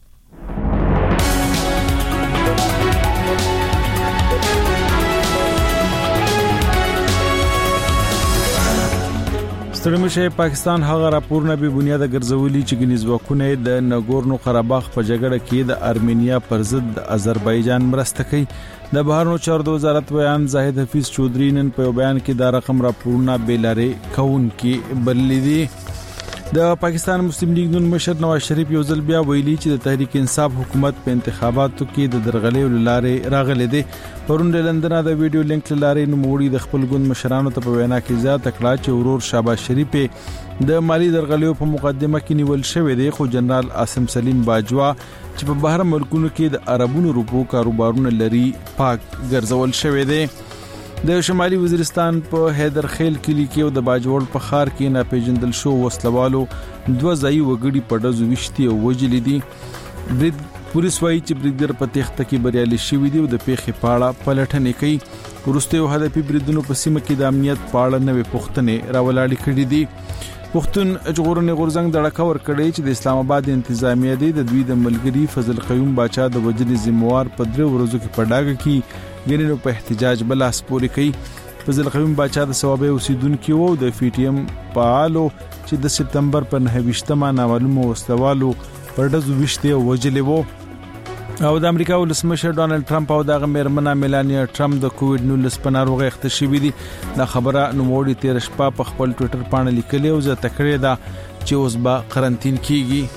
ستړي پاکستان هغه راپورونه به بنیاد ګرځولي چې ګنیز وکونه د ناګورنو قرهباغ په جګړه کې د ارمینیا پر ضد آذربایجان مرسته کوي د بهرنیو چارو وزارت بیان زاهد حفیظ چودري نن په بیان کې دا رقم راپورونه بیلاره کون کې بللیدي د پاکستان مسلم لیگ نون مشر نواز شریف یو ځل بیا ویلي چې د تحریک انصاف حکومت په انتخاباتو کې د درغلې لارې راغلي دي پرون د لندن د ویډیو لینک لارې نوموړي د خپل ګوند مشرانو ته په وینا کې زیات کړه چې ورور شاباش شریف د مالی درغلیو په مقدمه کې نیول شوې دي خو جنرال عاصم سلیم باجوا چې په بهر ملکونو کې د عربونو روپو کاروبارونه لري پاک ګرځول شوې دي د شمالي وزیرستان په حیدر خیل کلی کې او د باجوړ په خار کې ناپېژندل شو وسلوالو دوه ځای وګړي په ډزو وشتي او وجلې دي برید پولیس وايي چې بریدګر په تخته کې بریالي شوی دی او د پیښې پاړه پلټنې کوي ورسته یو هدفي بریدونو په سیمه کې د امنیت پاړه نوې پوښتنې راولاړې کړې دي پښتون جغورنې غورزنګ د ډکور کړي چې د اسلام آباد انتظامیه دی د دوی د ملګری فضل قیوم باچا د وجلې ذمہوار په 3 ورځو کې پډاګه کې ګینو په احتجاج بلاس پوري کوي فضل قیوم باچا د ثوابه اوسیدونکو وو د پی ټی ایم فعالو چې د سپتمبر پر 29مه نامعلومه وسلوالو پردزو وشته وجلې وو او د امریکا ولسمشر ډونالد ټرمپ او د میرمنه میلانیا ټرمپ د کووډ 19 په ناروغي اخته شوې دي دا خبره نوموړي 13 شپه په خپل ټوئیټر باندې لیکلې او زه تکړه ده چې اوس به قرنټین کیږي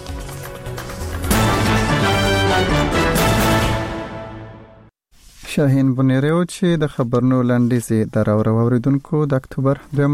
شاهین بنيري چې د خبرونو لنډیز دراوریدونکو د اکتوبر 2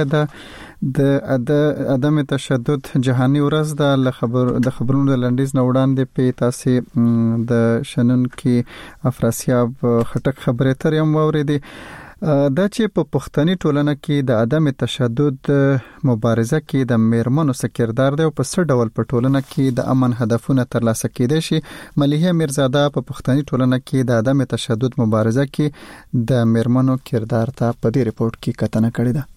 نیټه د عدم تشدد جهاني ورځ د خبرونو د لنډیز نه وړاندې په تاسو د شنن کې افراسیاب خټک خبرې تر یم وریدي دا چې په پښتني ټولنه کې د عدم تشدد مبارزه کې د میرمنو سکردار دی او په څه ډول په ټولنه کې د امن هدفونه ترلاسه کېدای شي ملیحه میرزاده په پښتني ټولنه کې د عدم تشدد مبارزه کې د میرمنو کردار ته په دې ریپورت کې کتنه کړې ده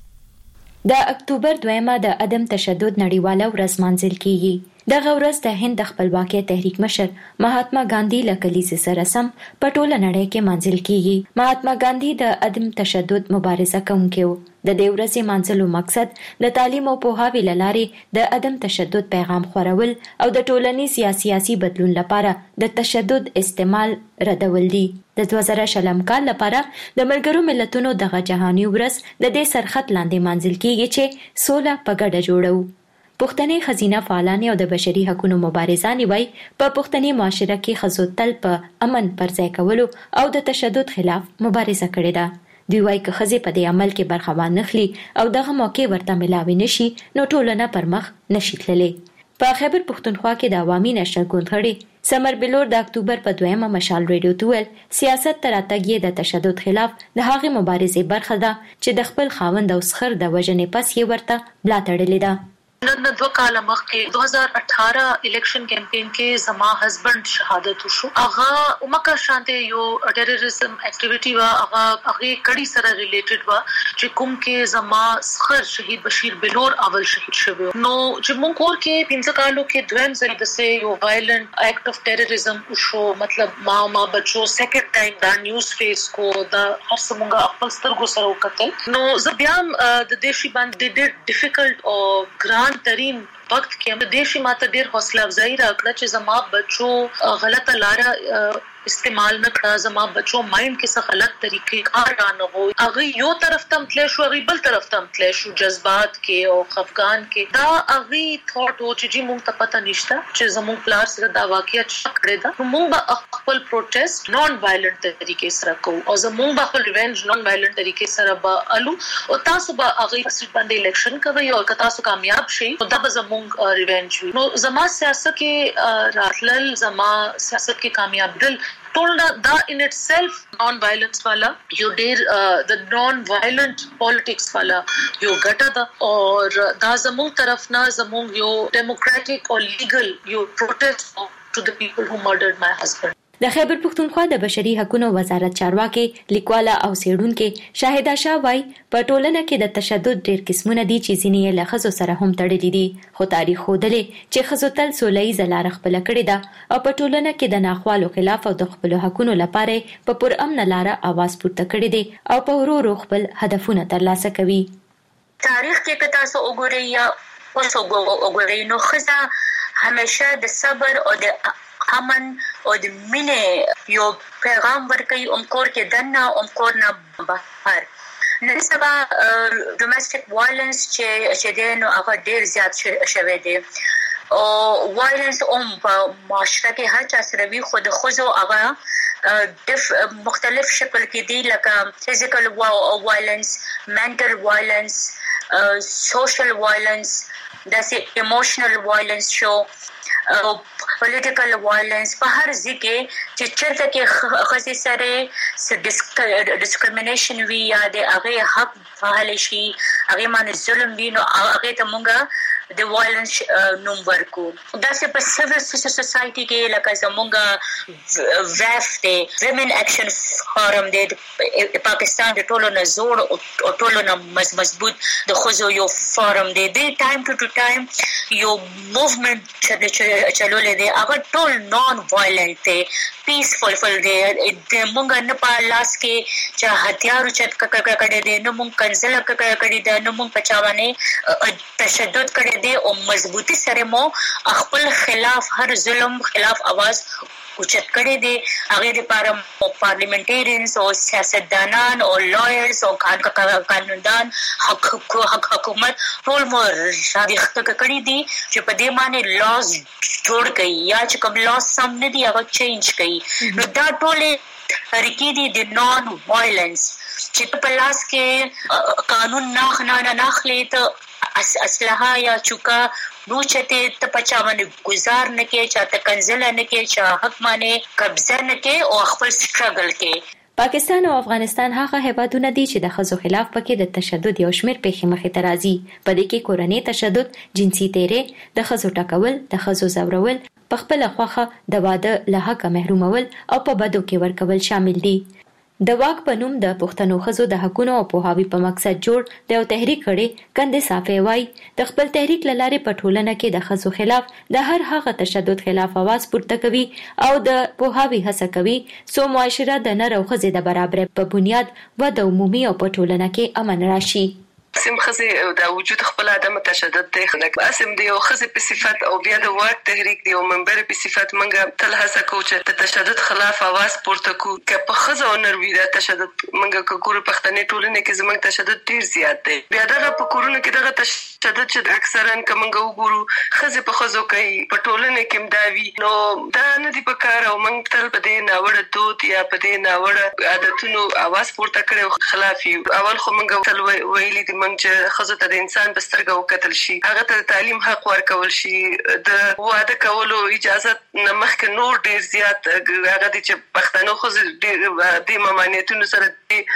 د اکتوبر 2 د عدم تشدد نړیواله ورځ مانځل کیږي دغه ورځ د هند د خپلواکۍ تحریک مشر مهاتما ګاندھی له کلیسې سره سم په ټوله نړۍ کې مانځل کیږي مهاتما ګاندھی د عدم تشدد مبارزه کوونکی و د دې ورځې مانځلو مقصد د تعلیم او پوهاوي لارې د عدم تشدد پیغام خورول او د ټولنیز سیاسي بدلون لپاره د تشدد استعمال ردول دي د 2000 کال لپاره د ملګرو ملتونو دغه جهاني ورځ د دې سرخط لاندې مانځل کیږي چې سوله په ګډه جوړو پښتني خزینه فعالان او د بشري حقوقو مبارزان وای په پښتني معاشره کې خزو تل په امن پر ځای کولو او د تشدد خلاف مبارزه کړې ده دوی وای که خزي په دې عمل کې برخه نخلي او دغه موقع ورته ملاوي نشي نو ټولنه پر مخ نشي تللی په خیبر پښتونخوا کې د عوامي نشر ګوندخړي سمر بلور د اکتوبر په 2 مشال ریډیو توول سیاست تراتګي د تشدد خلاف د هغه مبارزې برخه ده چې د خپل خاوند او سخر د وجنې پس یې ورته بلاتړلې ده نن 2 کال مخکې 2018 الیکشن کمپین کې زما هسبند شهادت وشو هغه عمره شانته یو ټیرریزم اکټیویټي وا هغه کړي سره ریلیټډ وا چې کوم کې زما سخر شهید بشیر بلور اول شهید شوی نو چې مونږ کور کې 15 کالو کې دویم ځل د سه یو وایلنت اکټ اف ټیرریزم شو مطلب ما بچو سیکنډ ټایم دا نیوز فیس کو دا هر څنګه خپل سترګو سره وکتل نو زه بیا د دیشي باندې ډېر ډیفیکلټ او ګران ترين وخت کې د دیشي ماته ډېر حوصله افزایی راکړه چې زما بچو غلطه لار استعمال نه کړه زما بچو مایند کې څه غلط طریقې کار نه وو هغه یو طرف تم تل شو هغه بل طرف تم تل شو جذبات کې او خفقان کې دا هغه ثوت او چې مونږ ته پته نشته چې زموږ پلار سره دا واقعیا کړی دا مونږ به خپل پروټیست نان وایلنت طریقې سره کوو او زموږ به خپل ریونج نان وایلنت طریقې سره به الو او تاسو به هغه سټ باندې الیکشن کوي او که تاسو کامیاب شئ دا به زموږ ریونج وي نو زما سیاست کې راتلل زما سیاست کې کامیاب دل ټول دا ان اټ سیلف نان وایلنس والا یو ډیر د نان وایلنت پالیټکس والا یو ګټه ده او دا زموږ طرف نه زموږ یو ډیموکراټک او لیګل یو پروټیست ټو د پیپل هو مرډرډ مای هسبند د خیبر پختونخوا د بشري حقوقو وزارت چارواکي لیکواله او سیډونکو شاهدا شاه وای په ټولنه کې د تشدد ډیر قسمونه دي چې ځینې له خزو سره هم تړلي دي خو تاریخ ښودلې چې خزو تل سولهییزه لار خپل کړې ده او په ټولنه کې د ناخوالو خلاف او د خپل حقوقو لپاره په پرامن لار आवाज پورته کړي دي او په ورو خپل هدفونه ترلاسه کوي تاریخ کې که تاسو وګورئ یا اوس وګورئ نو خزه همیشه د صبر او د امن او د مینې یو پیغام ورکوي کور کې دننه کور نه بهر نن سبا ډومېسټک وایلنس چې دی نو هغه ډیر زیات شوی دی او وایلنس په معاشره کې هر چا سره وي خو د ښځو هغه مختلف شکل کې دي لکه فزیکل وایلنس منټل وایلنس سوشل وایلنس داسې ایموشنل وایلنس شو پولیټیکل وایلنس په هر ځای چې چرته کې خزي سره ډیسکریمینیشن وی یا د هغه حق فعال شي هغه باندې ظلم وی نو هغه ته مونږه د وایلنس نوم ورکو دا چې په سیویل سوسایټي کې لکه زمونږه ویف دی ویمن اکشن فورم دی پاکستان د ټولو نه زوړ او ټولو نه مضبوط د خزو یو فورم دی د ټایم ټو ټایم یو موومنت چې چلولې دی هغه ټول نان وایلنت دی پیسفل دی د مونږه نه په لاس کې چې هتیارو چت کړه دی نو مونږ کنزل کړه دی نو مونږ پچاونه تشدد کړه دی او مضبوطی سره مو خپل خلاف هر ظلم خلاف आवाज اوچت کړي دي هغه د پارلیمنټریانز او سیاستدانان او لایرز او قانوندان حکومت ټول مو راځي کړي دي چې په دې معنی لاس جوړ کړي یا چې کوم لاس سم نه دی هغه چینج کړي نو دا ټول طریقې دي د نان وایلنس چې په لاس کې قانون نه اخلي ته اسلحه یا چوکا نو چته ته پچا باندې گزار نه کې چاته کنزل نه کې چا حق باندې قبضه نه کې او خپل سټرګل کې پاکستان او افغانستان هغه هیوادونه دي چې د خزو خلاف پکې د تشدد یو شمېر پیښې مخې ته راځي په دې کې کورنۍ تشدد جنسي تیرې د خزو ټاکول د خزو زورول په خپل خوخه د واده له حق محرومول او په بدو کې ورکول شامل دي د واک په نوم د پښتنو خزو د حقونو او پوهاوی په مقصد جوړ د یو تحریک کړي کندې صافي وای د خپل تحریک لاره په ټولنه کې د خزو خلاف د هر هغه تشدد خلاف आवाज پورته کوي او د پوهاوی هڅه کوي سو معاشره د نر او خزې د برابر په بنیاد و د عمومي او په ټولنه کې امن راشي سم خزه د وجود خپل عدم تشدد دی اسم دی او خزه په صفت او بیا د واک تحریک دی او منبر په صفت منګه تل هڅه کوي چې د تشدد خلاف आवाज پورته کو که په خزه او نروي د تشدد منګه کور پښتنې ټولنه کې زمنګ تشدد ډیر زیات دی بیا دغه په کورونو کې دغه تشدد چې اکثرا کومګه وګورو خزه په خزو کوي په ټولنه کې مداوي نو دا نه دی په کار او منګ تل په دې ناوړه دود یا په دې ناوړه عادتونو आवाज پورته کړي خلاف اول خو منګه تل ویلي دي چې خزو ته د انسان په سترګه وکتل شي هغه ته تعلیم حق ورکول شي د واده کولو اجازه نمخک نور ډیر زیات هغه د پښتنو خزو د ممانعتونو سره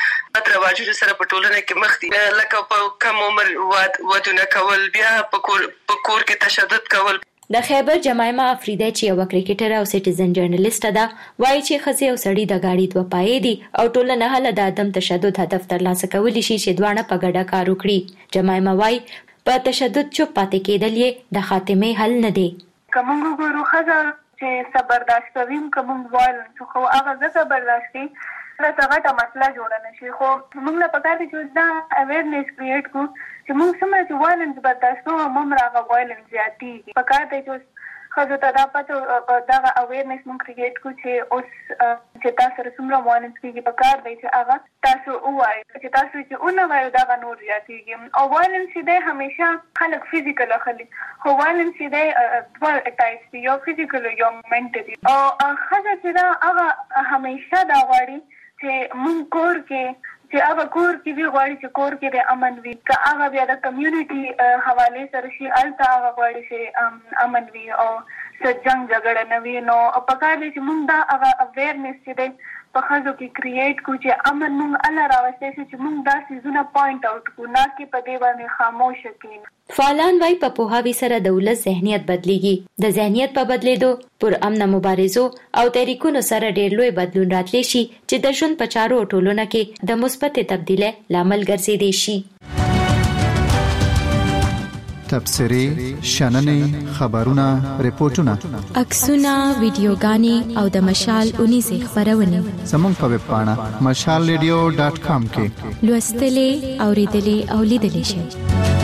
د رواجونو سره په ټولنه کې مخ دي لکه په کم عمر ودونه کول بیا په کور کې تشدد کول د خیبر جمایمه افریدی چې یو کرکټر او سټیزن جرنالست ده وایي چې خزي او سړی د گاډي دوه پای دي او ټولنه هله د عدم تشدد هدف ترلاسه کولی شي چې دوانه په ګډه کار وکړي جمایمه وایي په تشدد چوپ پاتې کېدل یې د خاتمه حل نه دی کوم ګورو خزه چې صبرداشت کوي کوم وایلنس خو هغه زه برداشت کوي دا څنګه مسله جوړه نشي خو موږ له پکاره چې دا اویرنس کریټ کو چې موږ سمه چې وایلنس برداشت کوو موږ راغو وایلنس زیاتی پکاره چې خو ته دا پته دا اویرنس مون کریټ کو چې اوس چې تاسو سره څومره وانس کیږي په کار دی چې هغه تاسو وایي چې تاسو چې اون وایي دا نور زیاتېږي او وایلنس دې همیشه خلک فزیکل اخلي خو وایلنس دې ډول ټایپس دي یو فزیکل یو منټلی او خاصه چې دا هغه همیشه دا غواړي چې مون کور کې چې هغه کور کې وی غواړي چې کور کې د امن وي که هغه بیا د کمیونټي حواله سره شي الته هغه غواړي چې امن وي او څنګه جګړه نه وي نو په کار دي چې موږ دا هغه اویرنس چې په خاصو کې کریټ کو چې امن موږ الله راوستي چې موږ دا سيزونه پوینټ اوټ کو نه کې په دې باندې خاموش کېنو. فعالان وايي په پوهاوي سره د ولس ذهنیت بدليږي د ذهنیت په بدلیدو پر امن مبارزو او تحریکونو سره ډېر لوی بدلون راتلی شي چې د ژوند په چارو ټولنه کې د مثبت تبدیلی لامل ګرځېدي شي. تبصري شننې خبرونه ریپورتونه عکسونه ویډیوګانې او د مشال 19 خبرونه زموږ په ویب پاڼه mashalradio.com کې لوستلې اوریدلې او لیدلې شئ.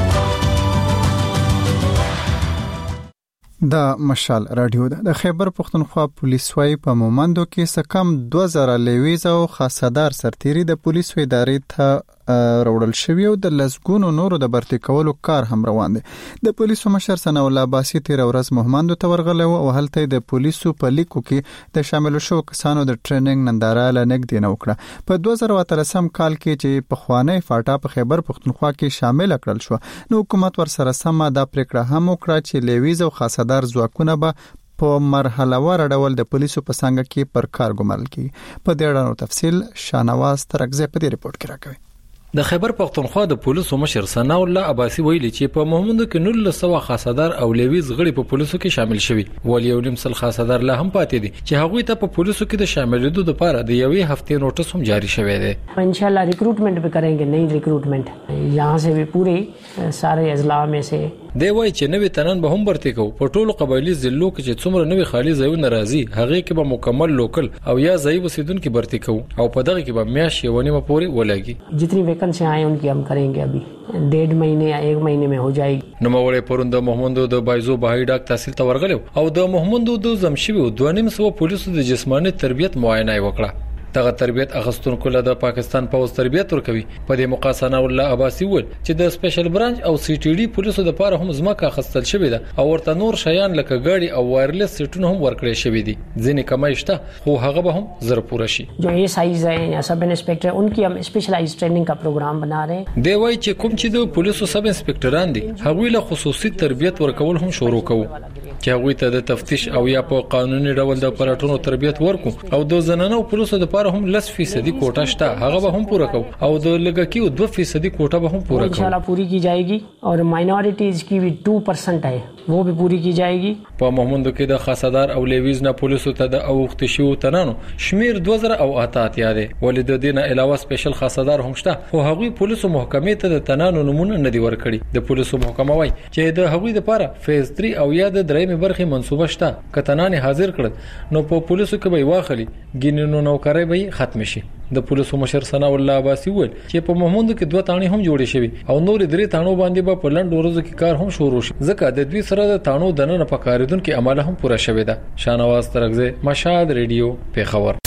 د مشال رادیو د خیبر پختونخوا پولیس وايي په مومندو کې سکم 2000 لیویز او خاصدار سرتيري د پولیس ادارې ته راوړل شوی او د لسګونو نورو د برتي کولو کار هم روان دي. د پولیسو مشر ثنا الله عباسي تیر ورځ مومندو ته ورغله او هلته د پولیسو په لیکو کې د شامل شو کسانو د ټریننګ ننداره لنګ دینه وکړه. په 2013 کال کې چې په خوانی فاټا په خیبر پختونخوا کې شامل کړل شو نو حکومت ور سره سم دا پریکړه هم وکړه چې لیویز او خاصدار ځواکونه به په مرحله وار ډول د پولیسو په څنګه کې پر کار ګمارل کی. په دې اړه تفصیل شانواز ترغزه په دې ریپورت کې راکوي. د خیبر پختونخوا د پولیسو مشر ثنا الله عباسي ویلي چې په محمودو کې 1900 خاصدار او لیویز غړي په پولیسو کې شامل شوي ولی یو نیم سل خاصدار لا هم پاتې دي چې هغوی ته په پولیسو کې د شاملېدو لپاره د یوې هفتې نوټس هم جاری شوی دی. انشاءاللہ रिक्रूटमेंट भी करेंगे नई रिक्रूटमेंट यहां से भी पूरे सारे اضلاع में से دی وای چې نوې تنن به هم برته کو په ټولو قبایلی ضلعو کې چې څومره نوې خالي ځایونه راځي هغه کې به مکمل لوکل او یا ځای وسیدونکو برته کو او په دغه کې به میاش یونیمه پوری ولګي. जितनी वैकेंसी आए उनकी हम करेंगे अभी 1.5 महीने या 1 महीने में हो जाएगी. نو مولې پروند محمود د بایزو بهایی ډاک تحصیل ته ورغلو او د محمود د زمشوي 2.5 پولیسو د جسمانی تربیت معاینه وکړه. دغه تربیت اغستونکو له د پاکستان پوز تربیت ورکوي. په دې مقاصنه الله عباسي ول چې د سپیشل برانچ او سی ټي ډي پولیسو د لپاره هم ځمکه خستل شوې ده او ورته نور شیان لکه ګاډي او وایرلس سیټونه هم ورکړي شوې دي. ځینې کمای شته خو هغه به هم زر پوره شي. جو یہ سائز ہے یا سب انسپیکٹر ان کی ہم اسپیشلائز ټریننګ کا پروګرام بنا رہے ہیں. دی وای چې کوم چې د پولیسو سب انسپیکټران دي هغوی له خصوصي تربیت ورکول هم شروع کوي چې هغوی ته د تفتیش او یا په قانوني ډول د پراټونو تربیت ورکو او د زنانو پولیسو لپاره هم 10% کوټه شته هغه به هم پوره کو او د لګکیو 2% کوټه به هم پوره کو. انشاءاللہ پوری کی جائے گی اور مائنورٹیز کی بھی 2% ہے وہ بھی پوری کی جائے گی. په محمود کې د خاصدار او لیویز نه پولیسو ته د اوخت شو تنانو شمیر 2000 او اتات یاده ولید دینه علاوه سپیشل خاصدار هم شته خو هغوی پولیسو محکمې ته د تنانو نمونه نه دی ورکړي. د پولیسو محکمه وای چې د هغوی لپاره فیز 3 او یا د درېمې برخې منسوبه شته کتنان حاضر کړل نو په پولیسو کې به واخلي ګینونو نوکرای به ختم شي. د پولیسو مشر ثنا الله عباسي ول چې په محمود کې 2 تاڼي هم جوړې شوي او نور 3 تاڼو باندې به په لند ورځو کې کار هم شروع شي ځکه د دوی سره د تاڼو دننه په کاریدون کې عمله هم پوره شوې ده. شانواز ترغزه مشال ریډیو پیښور.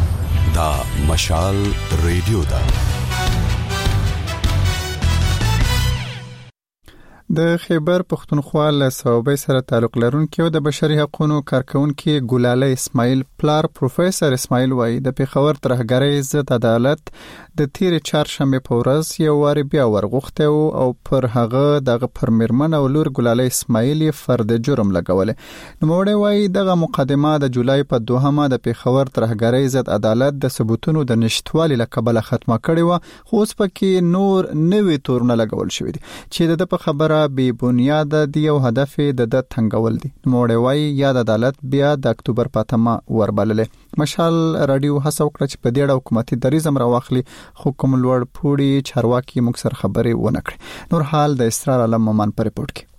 دا مشال ریډیو دا د خیبر پختونخوا له صوبې سره تعلق لرونکي او د بشري حقوقو کارکونکي ګلاله اسماعیل پلار پروفیسور اسماعیل وای د پیښور ترهګری ضد عدالت د تیر چهارشنبه په ورځ یو واری بیا ورغوښته او پر هغه دغه پرمرمن او لور ګلاله اسماعیل فرد جرم لګول. نو موړی وای دغه مقدمه د جولای په 2مه د پیښور ترهګری ضد عدالت د ثبوتونو د نشټوالي لکبل ختمه کړي و خو اوس پکې نور نوې تورونه لګول شوې دي چې د په خبره بی بنیاد دی او هدف د تنګول دي. موړی وای یاد عدالت بیا د اکتوبر په 8مه وربلله. مشال رادیو هڅه وکړه چې په دې اړه حکومتي دریځ راوخلي خو کوم لوړ پوړي چارواکي مکسر خبري ونه کړي. نور حال د اسرار علم مومن پر ریپورت کې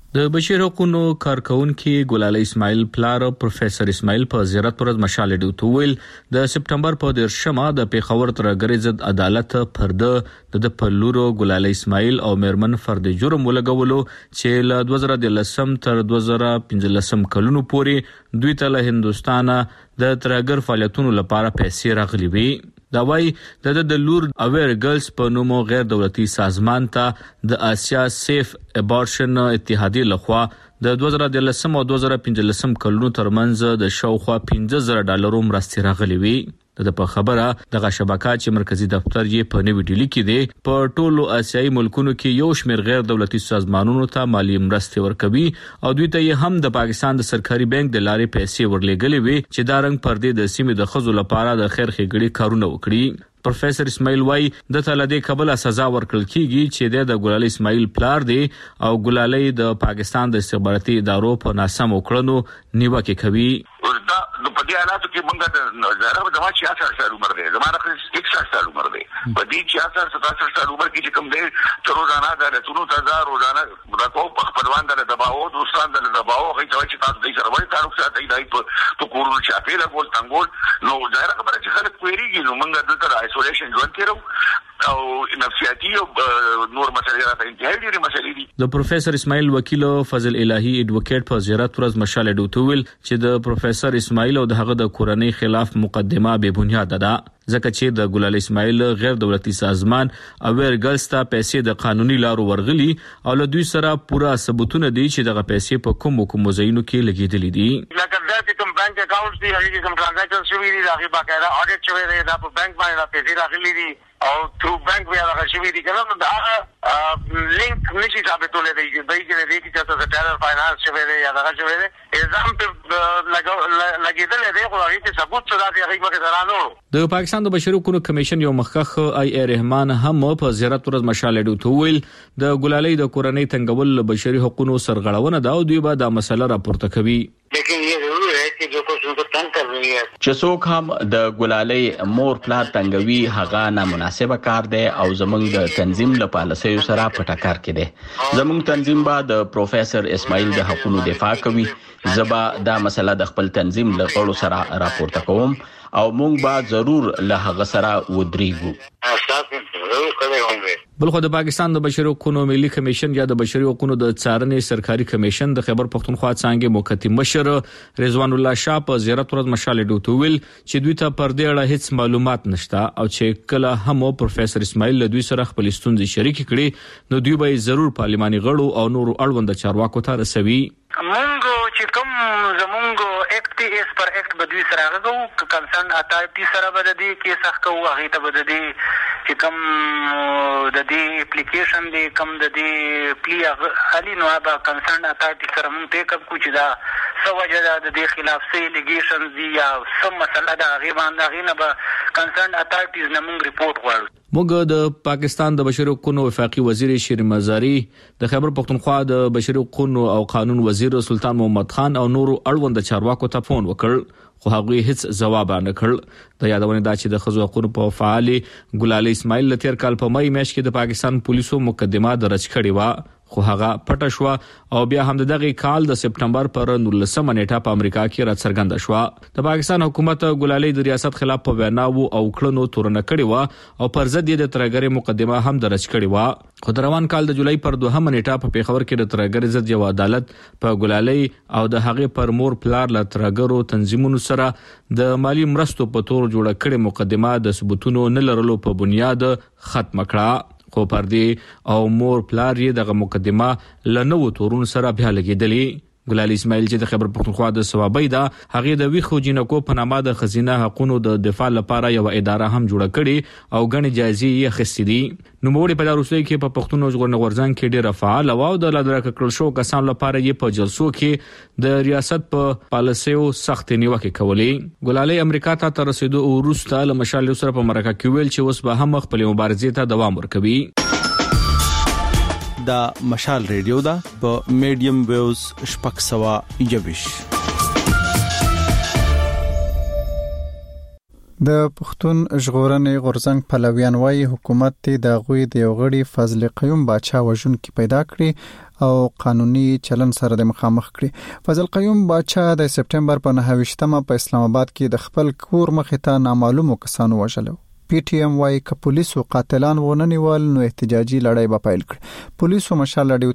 د بشیر حقوقو کارکونکو ګلالي اسماعیل پلار پروفیسور اسماعیل په زیارت پر مشال ډیوټ ویل د سپټمبر په 10مه د پیښور ترګری ضد عدالت پرده د پلورو ګلالي اسماعیل او میرمن فرد جرم ولګولو چې له 2013 تر 2015 کلونو پورې دوی ته له هندستان د ترګر فعالیتونو لپاره پیسې راغلي وي. دا وای د لور اویر ګرلز په نومو غیر دولتي سازمان ته د آسیا سیف ابورشن اتحادیه لخوا د 2013 او 2015 کلونو ترمنځ د شاوخوا $15,000 مرستې راغلي وي. د په خبره دغه شبکه چې مرکزی دفتر یې په نوې ډیلی کې دی په ټولو آسیایي ملکونو کې یو شمېر غیر دولتي سازمانونو ته مالی مرستې ورکوي او دوی ته هم د پاکستان د سرکاري بانک د لارې پیسې ورلېږلې وي چې دا رنګ پردې د سیمې د خزو لپاره د خیر ښېګړې کارونه وکړي. پروفیسور اسماعیل وای د تلدې قبل سزا ورکړل کیږي چې د ګلالي اسماعیل پلار دی او ګلالي د پاکستان د استخباراتي ادارو په ناسم وکړنو نیوکه کوي. دا په دې حالاتو کې موږ د زړه د ما 66 سال عمر دی زموږ خپل 61 سال عمر دی په دې 66 سال عمر کې چې کوم دی تر روزانه د راتونو تازه روزانه د په خپلوان د دباو دوستان د دباو هغه چې تاسو د سره وایي تعلق ساتي دای په کورونو چې اپیل کول څنګه نو دا خبره چې خلک کویریږي نو موږ دلته آیسولیشن ژوند کړو او نفسیاتي او نور مسلې راته انتهایی ډېرې مسلې دي. د پروفیسور اسماعیل وکیل فضل الهی ایڈوکیټ په زیارت ورځ مشال ډیوټ ویل چې د پروفیسور اسماعیل او دغه د کورنۍ خلاف مقدمه بے بنیاد ده ځکه چې د ګلالي اسماعیل غیر دولتي سازمان اویر ګرلز ته پیسې د قانوني لارو ورغلي او له دوی سره پوره ثبوتونه دي چې دغه پیسې په کوم ځایونو کې لګیدلې دي. لکه دا چې کوم بانک اکاونټ دي هغه کوم ټرانزیکشن شوی دي هغه باقاعده اډیټ شوی دی دا په بانک باندې پیسې راغلي دي او تھرو بانک بیا هغه شوی دي کنه دا لینک نشي ثابتولې دی چې دې کې تاسو د ټیلر فاینانس شوی دی یا هغه شوی دی الزام په لګیدل دی خو هغه څه ثبوت څه دی هغه مګر درانو. د پاکستان د بشري حقوقو کمیشن یو مخکخ ای رحمان هم په زیارت ورځ مشال ډیوټ ویل د ګلالي د کورنۍ تنګول بشري حقوقو سرغړونه دا او دوی به د مسله راپورته کوي. لیکن یہ ضرور ہے کہ جو کچھ ان کو تنگ کر رہی ہے چې څوک هم د ګلالي مور پلار تنګوي هغه نامناسبه کار دی او زمونږ د تنظیم له پالیسیو سره په ټکر کې دی. زمونږ تنظیم به د پروفیسور اسماعیل د حقوقو دفاع کوي. زبا دا مسله د خپل تنظیم له غړو سره راپورته کوم او مونږ به ضرور له هغه سره ودرېږو. بلخو د پاکستان د بشري حقوقو ملي کمیشن یا د بشري حقوقو د څارنې سرکاري کمیشن د خیبر پختونخوا څنګه موقتی مشر رضوان الله شاه په زیارت ورځ مشال ډیوټ ویل چې دوی ته پر دې اړه هیڅ معلومات نشته او چې کله هم پروفیسور اسماعیل له دوی سره خپل ستونزې شریک کړي نو دوی به ضرور پارلماني غړو او نور اړوند چارواکو ته رسوي. مونږ چې کوم زمونږ اکټ اس پر اکټ بدوي سره غو کنسرن اتارټي سره بد دي کې سخت کو هغه ته بد دي چې کوم د دې اپلیکیشن دی کوم د دې پلی علي نو با کنسرن اتارټي سره مونږ ته کوم چې دا سوجه د دې خلاف سي لیګیشن دی یا سم مسله دا غیبان دا غینه به کنسرن اتارټیز نه مونږ ریپورت غواړو. موږ د پاکستان د بشري حقوقو وفاقي وزیر شیر مزاری د خیبر پختونخوا د بشري حقوقو او قانون وزیر سلطان محمد خان او نور اړوند چارواکو ته فون وکړ خو هغه هیڅ جواب نه کړ. د یادونه دا چې د خزو حقوقو په فعال ګلالي اسماعیل لتیر کال په مې میاشت کې د پاکستان پولیسو مقدمه درج کړې و خو هغه پټه شو او بیا هم دغه کال د سپټمبر پر 19 نیټه په امریکا کې را څرګنده شو. د پاکستان حکومت ګلالي د ریاست خلاف په ویناو او کړنو تورنه کړې و او پر ضد د ترګری مقدمه هم درج کړې و. خو د روان کال د جولای پر 2 نیټه په پیښور کې د ترګری ضد یو عدالت په ګلالي او د هغه پر مور پلار له ترګرو تنظیمونو سره د مالی مرستو په تور جوړ کړې مقدمه د ثبوتونو نه لرلو په بنیاد ختم کړه. خو پردې او مور پلار یې دغه مقدمه لنو تورون سره بیا لګیدلې. ګلالي اسماعیل چې د خیبر پختونخوا د صوابۍ ده هغه د ویخو جنکو په نامه د خزینه حقوقو د دفاع لپاره یو اداره هم جوړه کړي او غني جایزې یې خستې دي. نو موږ په داروسوي کې په پښتون ژغورنې غورځنګ کې ډېر فعال او د لادرک کړل شو کسان لپاره یې په جلسو کې د ریاست په پالیسیو سخت نیوکه کولې. ګلالي امریکا ته رسیدو او روسته له مشال سره په مرکه کې ویل چې اوس به هم خپل مبارزې ته دوام ورکوي. دا مشال ریډیو دا په میډیم ویوز شپږ سوا یوش. د پښتون ژغورنې غورځنګ پلویان وايي حکومت د غوي د یوغړي فضل قیوم باچا وژن کې پیدا کړی او قانوني چلن سره د مخامخ کړي. فضل قیوم باچا د سپټمبر په 29مه په اسلام آباد کې د خپل کور مخې ته نامعلومو کسانو وژلو. پی ټی ایم وايي ک پولیسو قاتلان وننیول نو احتجاجي لړۍ به پیل کړي. پولیسو مشال لړۍ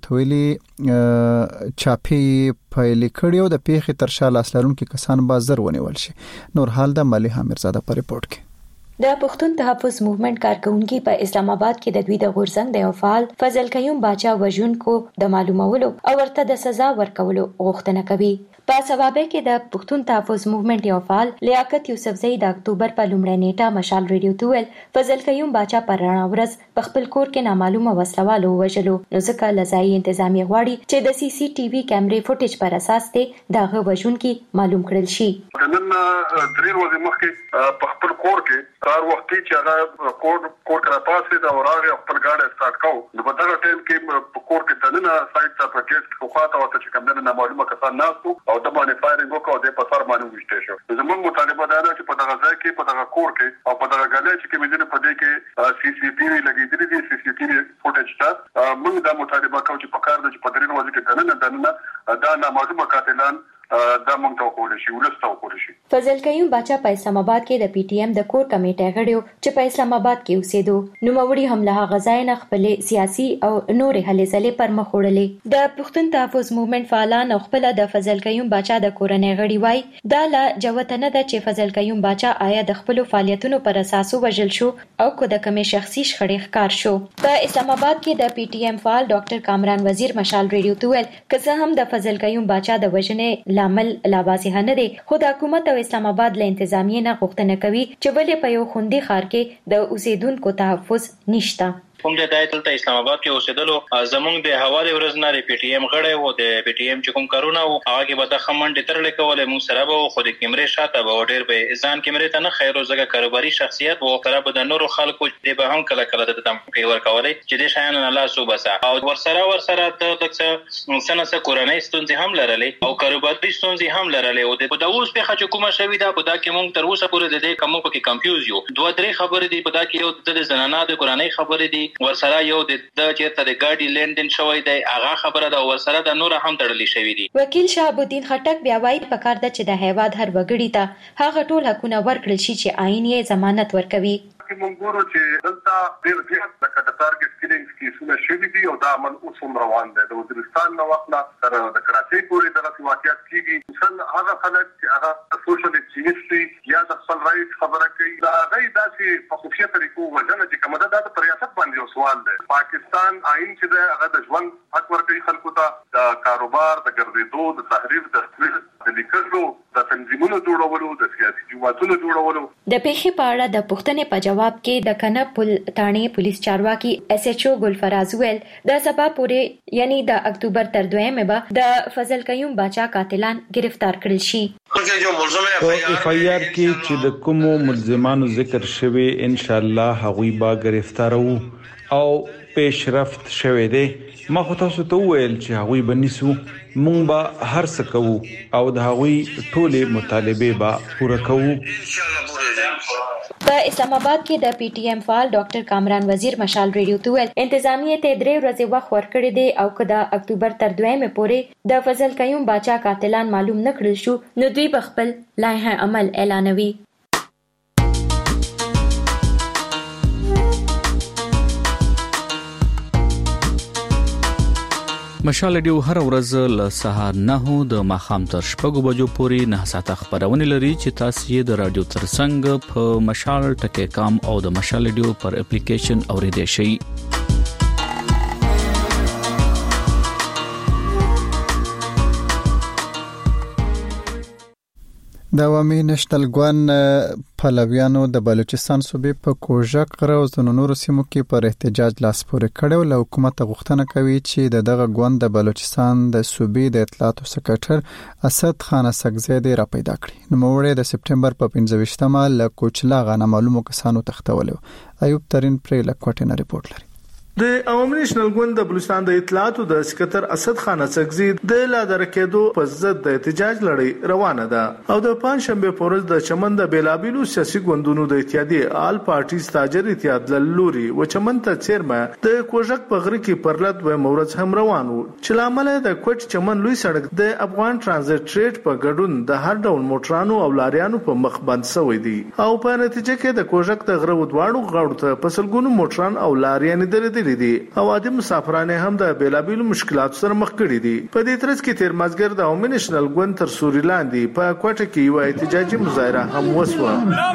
وتویلي چاپی پیل کړي او د پیښې تر شا لاس لرونکي کسان به زر ونیول شي. نور حال د ملي حامرزاده په ریپورت کې. د پښتون تحفظ موومېنټ کارکونکي په اسلام آباد کې د دوی د غورځنګ د فعال فضل قیوم باچا وژونکو د معلومولو او ورته د سزا ورکولو غوښتنه کوي. په سبب کې د پښتون تحفظ موومېنټ یو فعال لیاقت یوسفزئی د اکتوبر په لومړۍ نیټه مشال ریډیو ته ویل فضل قیوم باچا پر رڼا ورځ په خپل کور کې نامعلومه وسلوالو وژلو. نو ځکه لزایي انتظامی غواړي چې د سی سی ټي وي کیمرې فوټیج پر اساس ته دغه وژونکي معلوم کړل شي. نن درې ورځې مخکې په خپل کور کې کار وخت چې هغه کور کرا پاسې دا وراغه خپل گاډي سٹارټ کاو. نو په دغه ټیم کې په کور کې دنه سایت ته پروجیکټ خو خاطه وته چې کوم نه معلومه کسان ناسو او د باندې فایرینګ وکاو د په سر باندې وشته شو. زموږ مطالبه دا ده چې په دغه ځای کې په دغه کور کې او په دغه غاډي چې کوم دې په دې کې سی سی ټي وي لګېدلې دي سی سی ټي وي فوټیج ته موږ دا مطالبه کوو چې په کار د په درې ورځې کې دنه دا نامعلومه قاتلان دا مونږ ته وکول شي ولسته وکول شي. فضل قیوم باچا په اسلام آباد کې د پی ټی ایم د کور کمیټه غړیو چې په اسلام آباد کې اوسېدو. نو موري هم له غزاین خپل سیاسي او نور هلې ځلې پر مخ وړلې. د پښتون تحفظ موومېنټ فعالان خپل د فضل قیوم باچا د کورنۍ غړي وای دا لا جوتنه ده چې فضل قیوم باچا آیا د خپل فعالیتونو پر اساس وژل شو او کو د کمی شخصي شخړې ښکار شو. په اسلام آباد کې د پی ټی ایم فعال ډاکټر کامران وزیر مشال ریډیو ته ویل که هم د فضل قیوم باچا د وژنې لامل لا واضح نه دی خو د حکومت او اسلام آباد له انتظامیې نه غوښتنه کوي چې ولې په یو خوندي ښار کې د اوسیدونکو تحفظ نشته. کوم د دایته اسلام آباد کې اوسېدلو زمونږ د حواله ورځ نه پی ټی ایم غړې وو د پی ټی ایم چې کوم کارونه او هغه کې به د خمنډ ترلې کولې مو سره به خو د کیمرې شاته به ډېر به ځان کیمرې ته نه خیر او زګه کاروباري شخصیت وو سره به د نورو خلکو د به هم کله کله د تم پیور کولې چې د شایانو نه لاسو بسا او ورسره د لکه سنسه کورنۍ ستونزې هم لرلې او کاروباري ستونزې هم لرلې او د اوس په خچ کومه شوی دا په دا کې مونږ تر اوسه پورې د دې کومو کې کنفیوز یو دوه درې خبرې دي په دا کې یو د زنانه د کورنۍ خبرې دي ورسره یو د چیرته د ګاډي لیندین شوی دی هغه خبره ده ورسره د نور هم تړلې شوی دي. وکیل شهاب الدین خټک بیا وایي پکار ده چې د هیواد هر وګړي ته هغه ټول حقونه ورکړل شي چې آئین یې ضمانت ورکوي. موږ ګورو چې دلته ډېر زیات د ټارګټ کیلینګز کیسونه شوي دي او دا عمل اوس هم روان دی. د وزیرستان نو وخت تر د کراچۍ پورې دغه واقعیت کیږي. څنګه هغه خلک چې هغه سوشل اکټیویسټ یا د خپل رائټ خبره کوي دا هغه داسې په خفیه طریقو وژنه چې کومه ده د ریاست باندې یو سوال دی. پاکستان آئین چې ده هغه د ژوند حق ورکوي خلکو ته د کاروبار د ګرځېدو د تحریر د لیکلو د تنظیمونو جوړولو د سیاسي جماعتونو جوړولو. د پیښې په اړه د پوښتنې په جواب کې د کنه پل تانې پولیس چارواکي اس ایچ او ګلفراز ویل د سبا پورې یعنی د اکتوبر تر 2 به د فضل قیوم باچا قاتلان گرفتار کړل شي. په اف آی آر کې چې د کومو ملزمانو ذکر شوی ان شاء الله هغوی با گرفتار او پیشرفت شوی دی. ما خو تاسو ته ویل چې هغوی بنیسو مونږ به هر څه کوو او د هغوی ټولې مطالبه به پوره کوو. په اسلام آباد کې د پی ټی ایم فعال ډاکټر کامران وزیر مشال ریډیو ته ویل انتظامیه ته 3 ورځې وخت ورکړی دی او که د اکتوبر تر 2 پورې د فضل قیوم باچا قاتلان معلوم نه کړل شو نو دوی به خپل لایحه عمل اعلانوي. مشال ډیو هر ورځ له سهار 9 د ماخام تر 6 بجو پورې 9 ساعته خبرونه لري چې تاسو یې د رادیو ترڅنګ په مشال ټکی کام او د مشال ډیو پر اپلیکیشن اوریدئ شئ. د عوامي نېشنل ګوند پهلویانو د بلوچستان صوبې په کوژک غره او ځینو نورو سیمو کې پر احتجاج لاس پورې کړو. له حکومت غوښتنه کوي چې دغه ګوند د بلوچستان د صوبې د اطلاعاتو سکرټر اسد خان سګزیدی را پیدا کړی. نوموړی د سپټمبر په 15مه له کوچلاغه نامعلومو کسانو تښتولو. ایوب ترين پرې له کوټې نه ریپورت لري. د عوامي نېشنل ګوند د بلوچستان د اطلاعاتو د سکرټر اسد خان اڅکزي د لادر کېدو په ضد د احتجاج لړۍ روانه ده او د پنځشنبه په ورځ د چمن د بیلابیلو سیاسي ګوندونو د اتحادیې آل پارټي ستاجر اتحاد لوري و چمن ته چیرمن د کوژک په غره کې پرلط و مورز هم روان وو چې لامل د کوټ چمن لوی سړک د افغان ترانزیت ټریډ په ګډون د هر ډول موټرانو او لاریانو په مخ بند شوی دی او په نتیجه کې د کوژک د غره ودواړو غاړو ته پسلګونو موټران او لاریان درېدلي دي او عادي مسافران هم د بیلابیلو مشکلاتو سره مخ کړي دي په دې ترڅ کې تیر مازګر د عوامي نېشنل ګوند تر سوري لاندې په کوټه کې یو احتجاجي مظاهره هم وسوه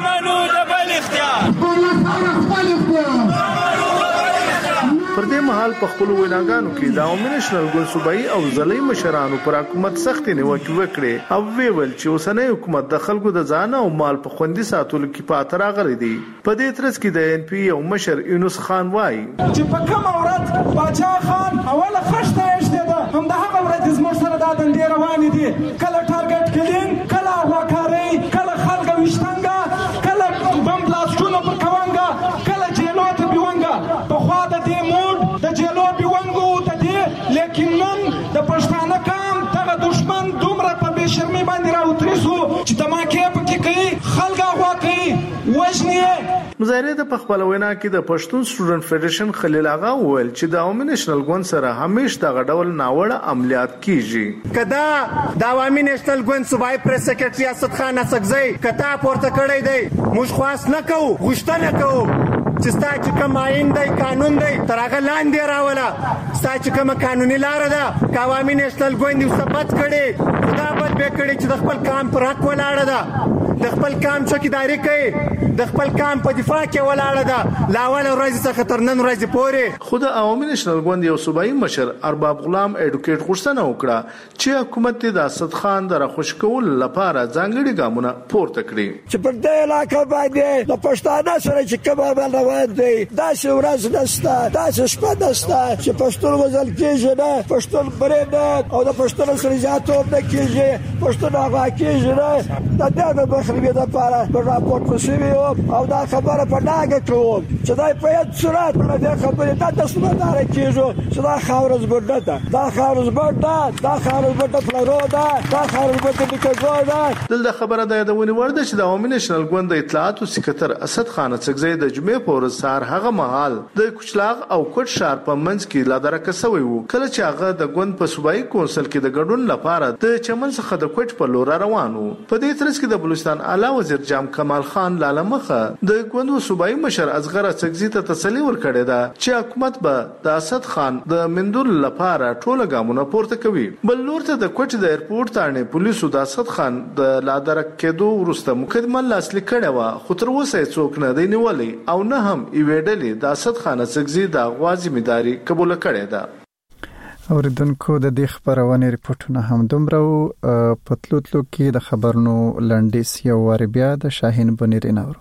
پر دې مهال په خپل ویناګانو کې د عوامي نېشنل ګوند صوبایي او ضلعي مشرانو پر حکومت سختې نیوکې وکړې او ویل چې اوسنۍ حکومت د خلکو د ځان او مال په خوندي ساتلو کې پاتې راغلی دی په دې ترڅ کې د ان پی او مشر یونس خان وایي چې په کوم ورځ باچا خان اوله خشته اشته ده هم د هغه ورځ زموږ سره د دندې روانې دي کله ټارګټ کلین کله هواکاري کله خلک وشتنګا کله بم بلاستونه پر کوانګا کله جیلو ته بیوانګا په خوا د دې موډ د جیلو بیوانګو ته دي لیکن نن د پښتانه کام دغه دشمن دومره په بشرمي باندې راوتريسو چې دماکې پکې کوي خلک هوا کوي وژني مظاهره د خپل وینا کې د پښتون سټوډنټ فدریشن خلیل آغا وویل چې د عوامي نېشنل ګوند سره همیشه دغه ډول ناوړه عملیات کیږي کدا د عوامي نېشنل ګوند صوبایي پریس سکرټري اسد خان اڅکزي کتا پورته کړی دی موږ خاص نه کوو غوښتنه کوو چې ستا چې کوم آئین دی قانون دی تر هغه لاندې راوله ستا چې کوم قانوني لار ده عوامي نېشنل ګوند یې ثبت کړي خدا بد به کړي چې د خپل کام پر حق ولاړه ده د خپل کام څوکیداری کوي د خپل کام په دفاع کې ولاړه ده لاول ورځ څخه تر نن ورځې پورې خود عوامي نېشنل ګوند یو صوبایي مشر ارباب غلام اډوکیټ غوښتنه وکړه چې حکومت د اسد خان د راخوش کول لپاره ځانګړي ګامونه پورته کړي چې پر دې علاقې باندې د پښتانه سره چې کوم عمل روان دی داسې ورځ نشته داسې شپه نشته چې پښتون وزل کېږي نه پښتون برې نه او د پښتون سره زیاتوب نه کېږي پښتون هغه کېږي نه د دې مخنیوي لپاره په راپورټ وشوي او دا خبره په ناګه کوم چې دا په یاد سرعت په دې خبره د تاسو دار کېږي چې دا خاورز بډه دا خاورز بډه دا خاورز بډه فلورو دا خاورز بډه دکګو دا دلته خبره ده د ونی ورده چې د عوامي نېشنل ګوند د اطلاعاتو سکرټر اسد خان اڅکزي د جمعې په ورځ سار هغه مهال د کوچلاغ او کوټ شهر په منځ کې لادر کسوي وو کله چې هغه د ګوند په صوبایي کونسل کې د ګډون لپاره د چمن څخه د کوټ په لور روان وو په دې ترڅ کې د بلوچستان اعلی وزیر جام کمال خان لاله مخه د ګوند صوبایي مشر اصغر اڅکزي ته تسلی ورکړه ده چې حکومت به د اسد خان د مندول لپاره ټول ګامونه پورته کوي بل لور ته د کوټ د ایرپورټ تانه پولیسو د اسد خان د لادر کېدو وروسته مقدمه لاسلیک کړه و خو تر اوسه څوک نه دی نیولې او نه هم ایویډلې د اسد خان اڅکزي د غوازي مداري قبول کړي ده اوریدونکو د دې خبرونه ریپورتونه هم دومره پتلوتلو کې د خبرونو لنډیس یو ور بیا د شاهین بنيري نور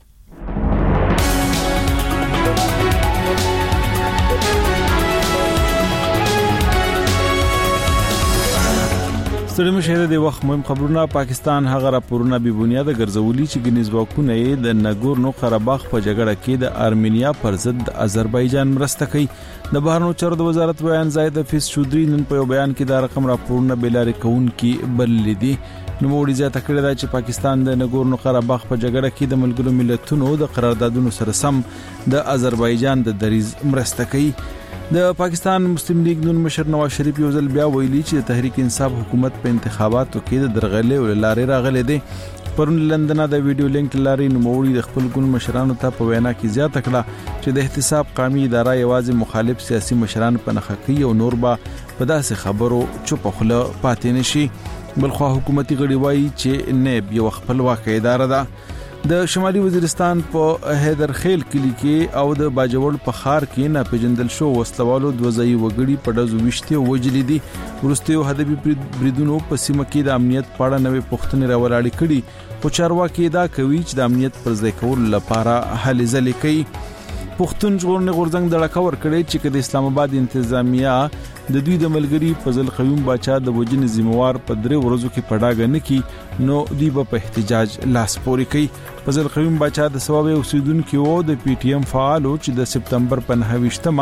ستړي مشه د وخت مهم خبرونه پاکستان هغه راپورونه به بنیاد ګرځولي چې ګنیز واکونه د ناګورنو قرهباغ په جګړه کې د ارمینیا پر ضد آذربایجان مرسته کوي د بهرنیو چارو د وزارت بیان زائد حفیظ چودري نن په بیان کې دا رقم راپورونه بلاري کون کې بلل دي نو موږ زیاته کړی دا چې پاکستان د ناګورنو قرهباغ په جګړه کې د ملګرو ملتونو د قراردادونو سره سم د آذربایجان د دریز مرسته کوي د پاکستان مسلم لیگ نون مشر نواز شریف یو ځل بیا ویلي چې تحریک انصاف حکومت په انتخاباتو کې د درغلې او لارې راغلي دي پرون لندن د ویډیو لینک لارې نوموړي د خپل ګوند مشرانو ته په وینا کې زیاته کړه چې د احتساب قومي اداره یوازې مخالف سیاسي مشران په نخښي او نور با په داسې خبرو چوپ خله پاتې نشي بلخو حکومتي غړي وایي چې نیب یو خپلواک اداره ده د شمالي وزیرستان په حیدرخیل کلی کې او د باجوړ په خار کې نه پیژندل شو وسلوالو دوزئی وګړي په دزو وشته وجلې دي ورستیو هدبي بریدونو په سیمه کې د امنیت پاړه نوې پښتنې راولاړې کړي خو چارواکي دا کوي چې د امنیت پر ځای کول لپاره هلې ځلې کوي پښتون ژغورنې غورځنګ د لکور کړي چې د اسلام آباد انتظامیه د دوی د ملګری فضل قیوم باچا د وجنې ذمہوار په 3 ورځو کې پډاګ نه کی نو دوی په احتجاج لاس پوري کوي فضل قیوم باچا د ثواب اوسیدونکو د پی ټی ایم فعالو چې د سپتمبر په 9 ما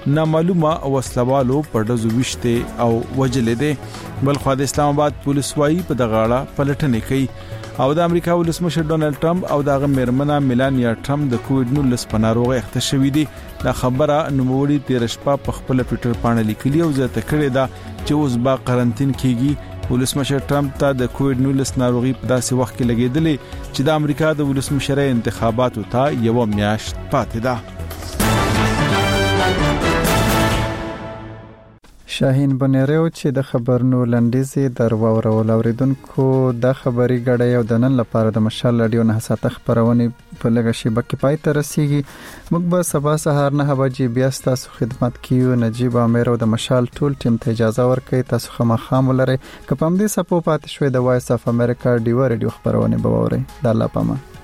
نامعلومه وسلوالو په دزو وشته او وجلې ده. بل خو د اسلام آباد پولیس وايي په دغاړه پلټنې کوي او د امریکا ولسمشر ډونالد ټرمپ او دغه میرمنه میلانیا ټرمپ د کووډ-19 په ناروغي اخته شوې دي. دا خبره نوموړي تیر شپه په خپل ټوئیټر باندې لیکلي او زیاته کړې ده چې اوس با قرنټین کیږي. ولسمشر ټرمپ ته د کووډ-19 ناروغي په داسې وخت کې لګېدلې چې د امریکا د ولسمشرۍ انتخاباتو ته یو میاشت پاتې ده. شاهین بنيرو چې د خبرونو لنډیزي درواورول اوریدونکو د خبري غړې او د نن لپاره د مشال رادیو نه ساته خبرونه په لږه شبکې پای ته رسیږي. موږ به سبا سهار 9 بجې بیا ستاسو خدمت کیو. نجیب امیر او د مشال ټول ټیم ته اجازه ورکړي تاسو خامخام ولرئ. کپم دې سپو پاتې شوي د وایس اف امریکا ډیو رادیو خبرونه به ووري. د الله پامان.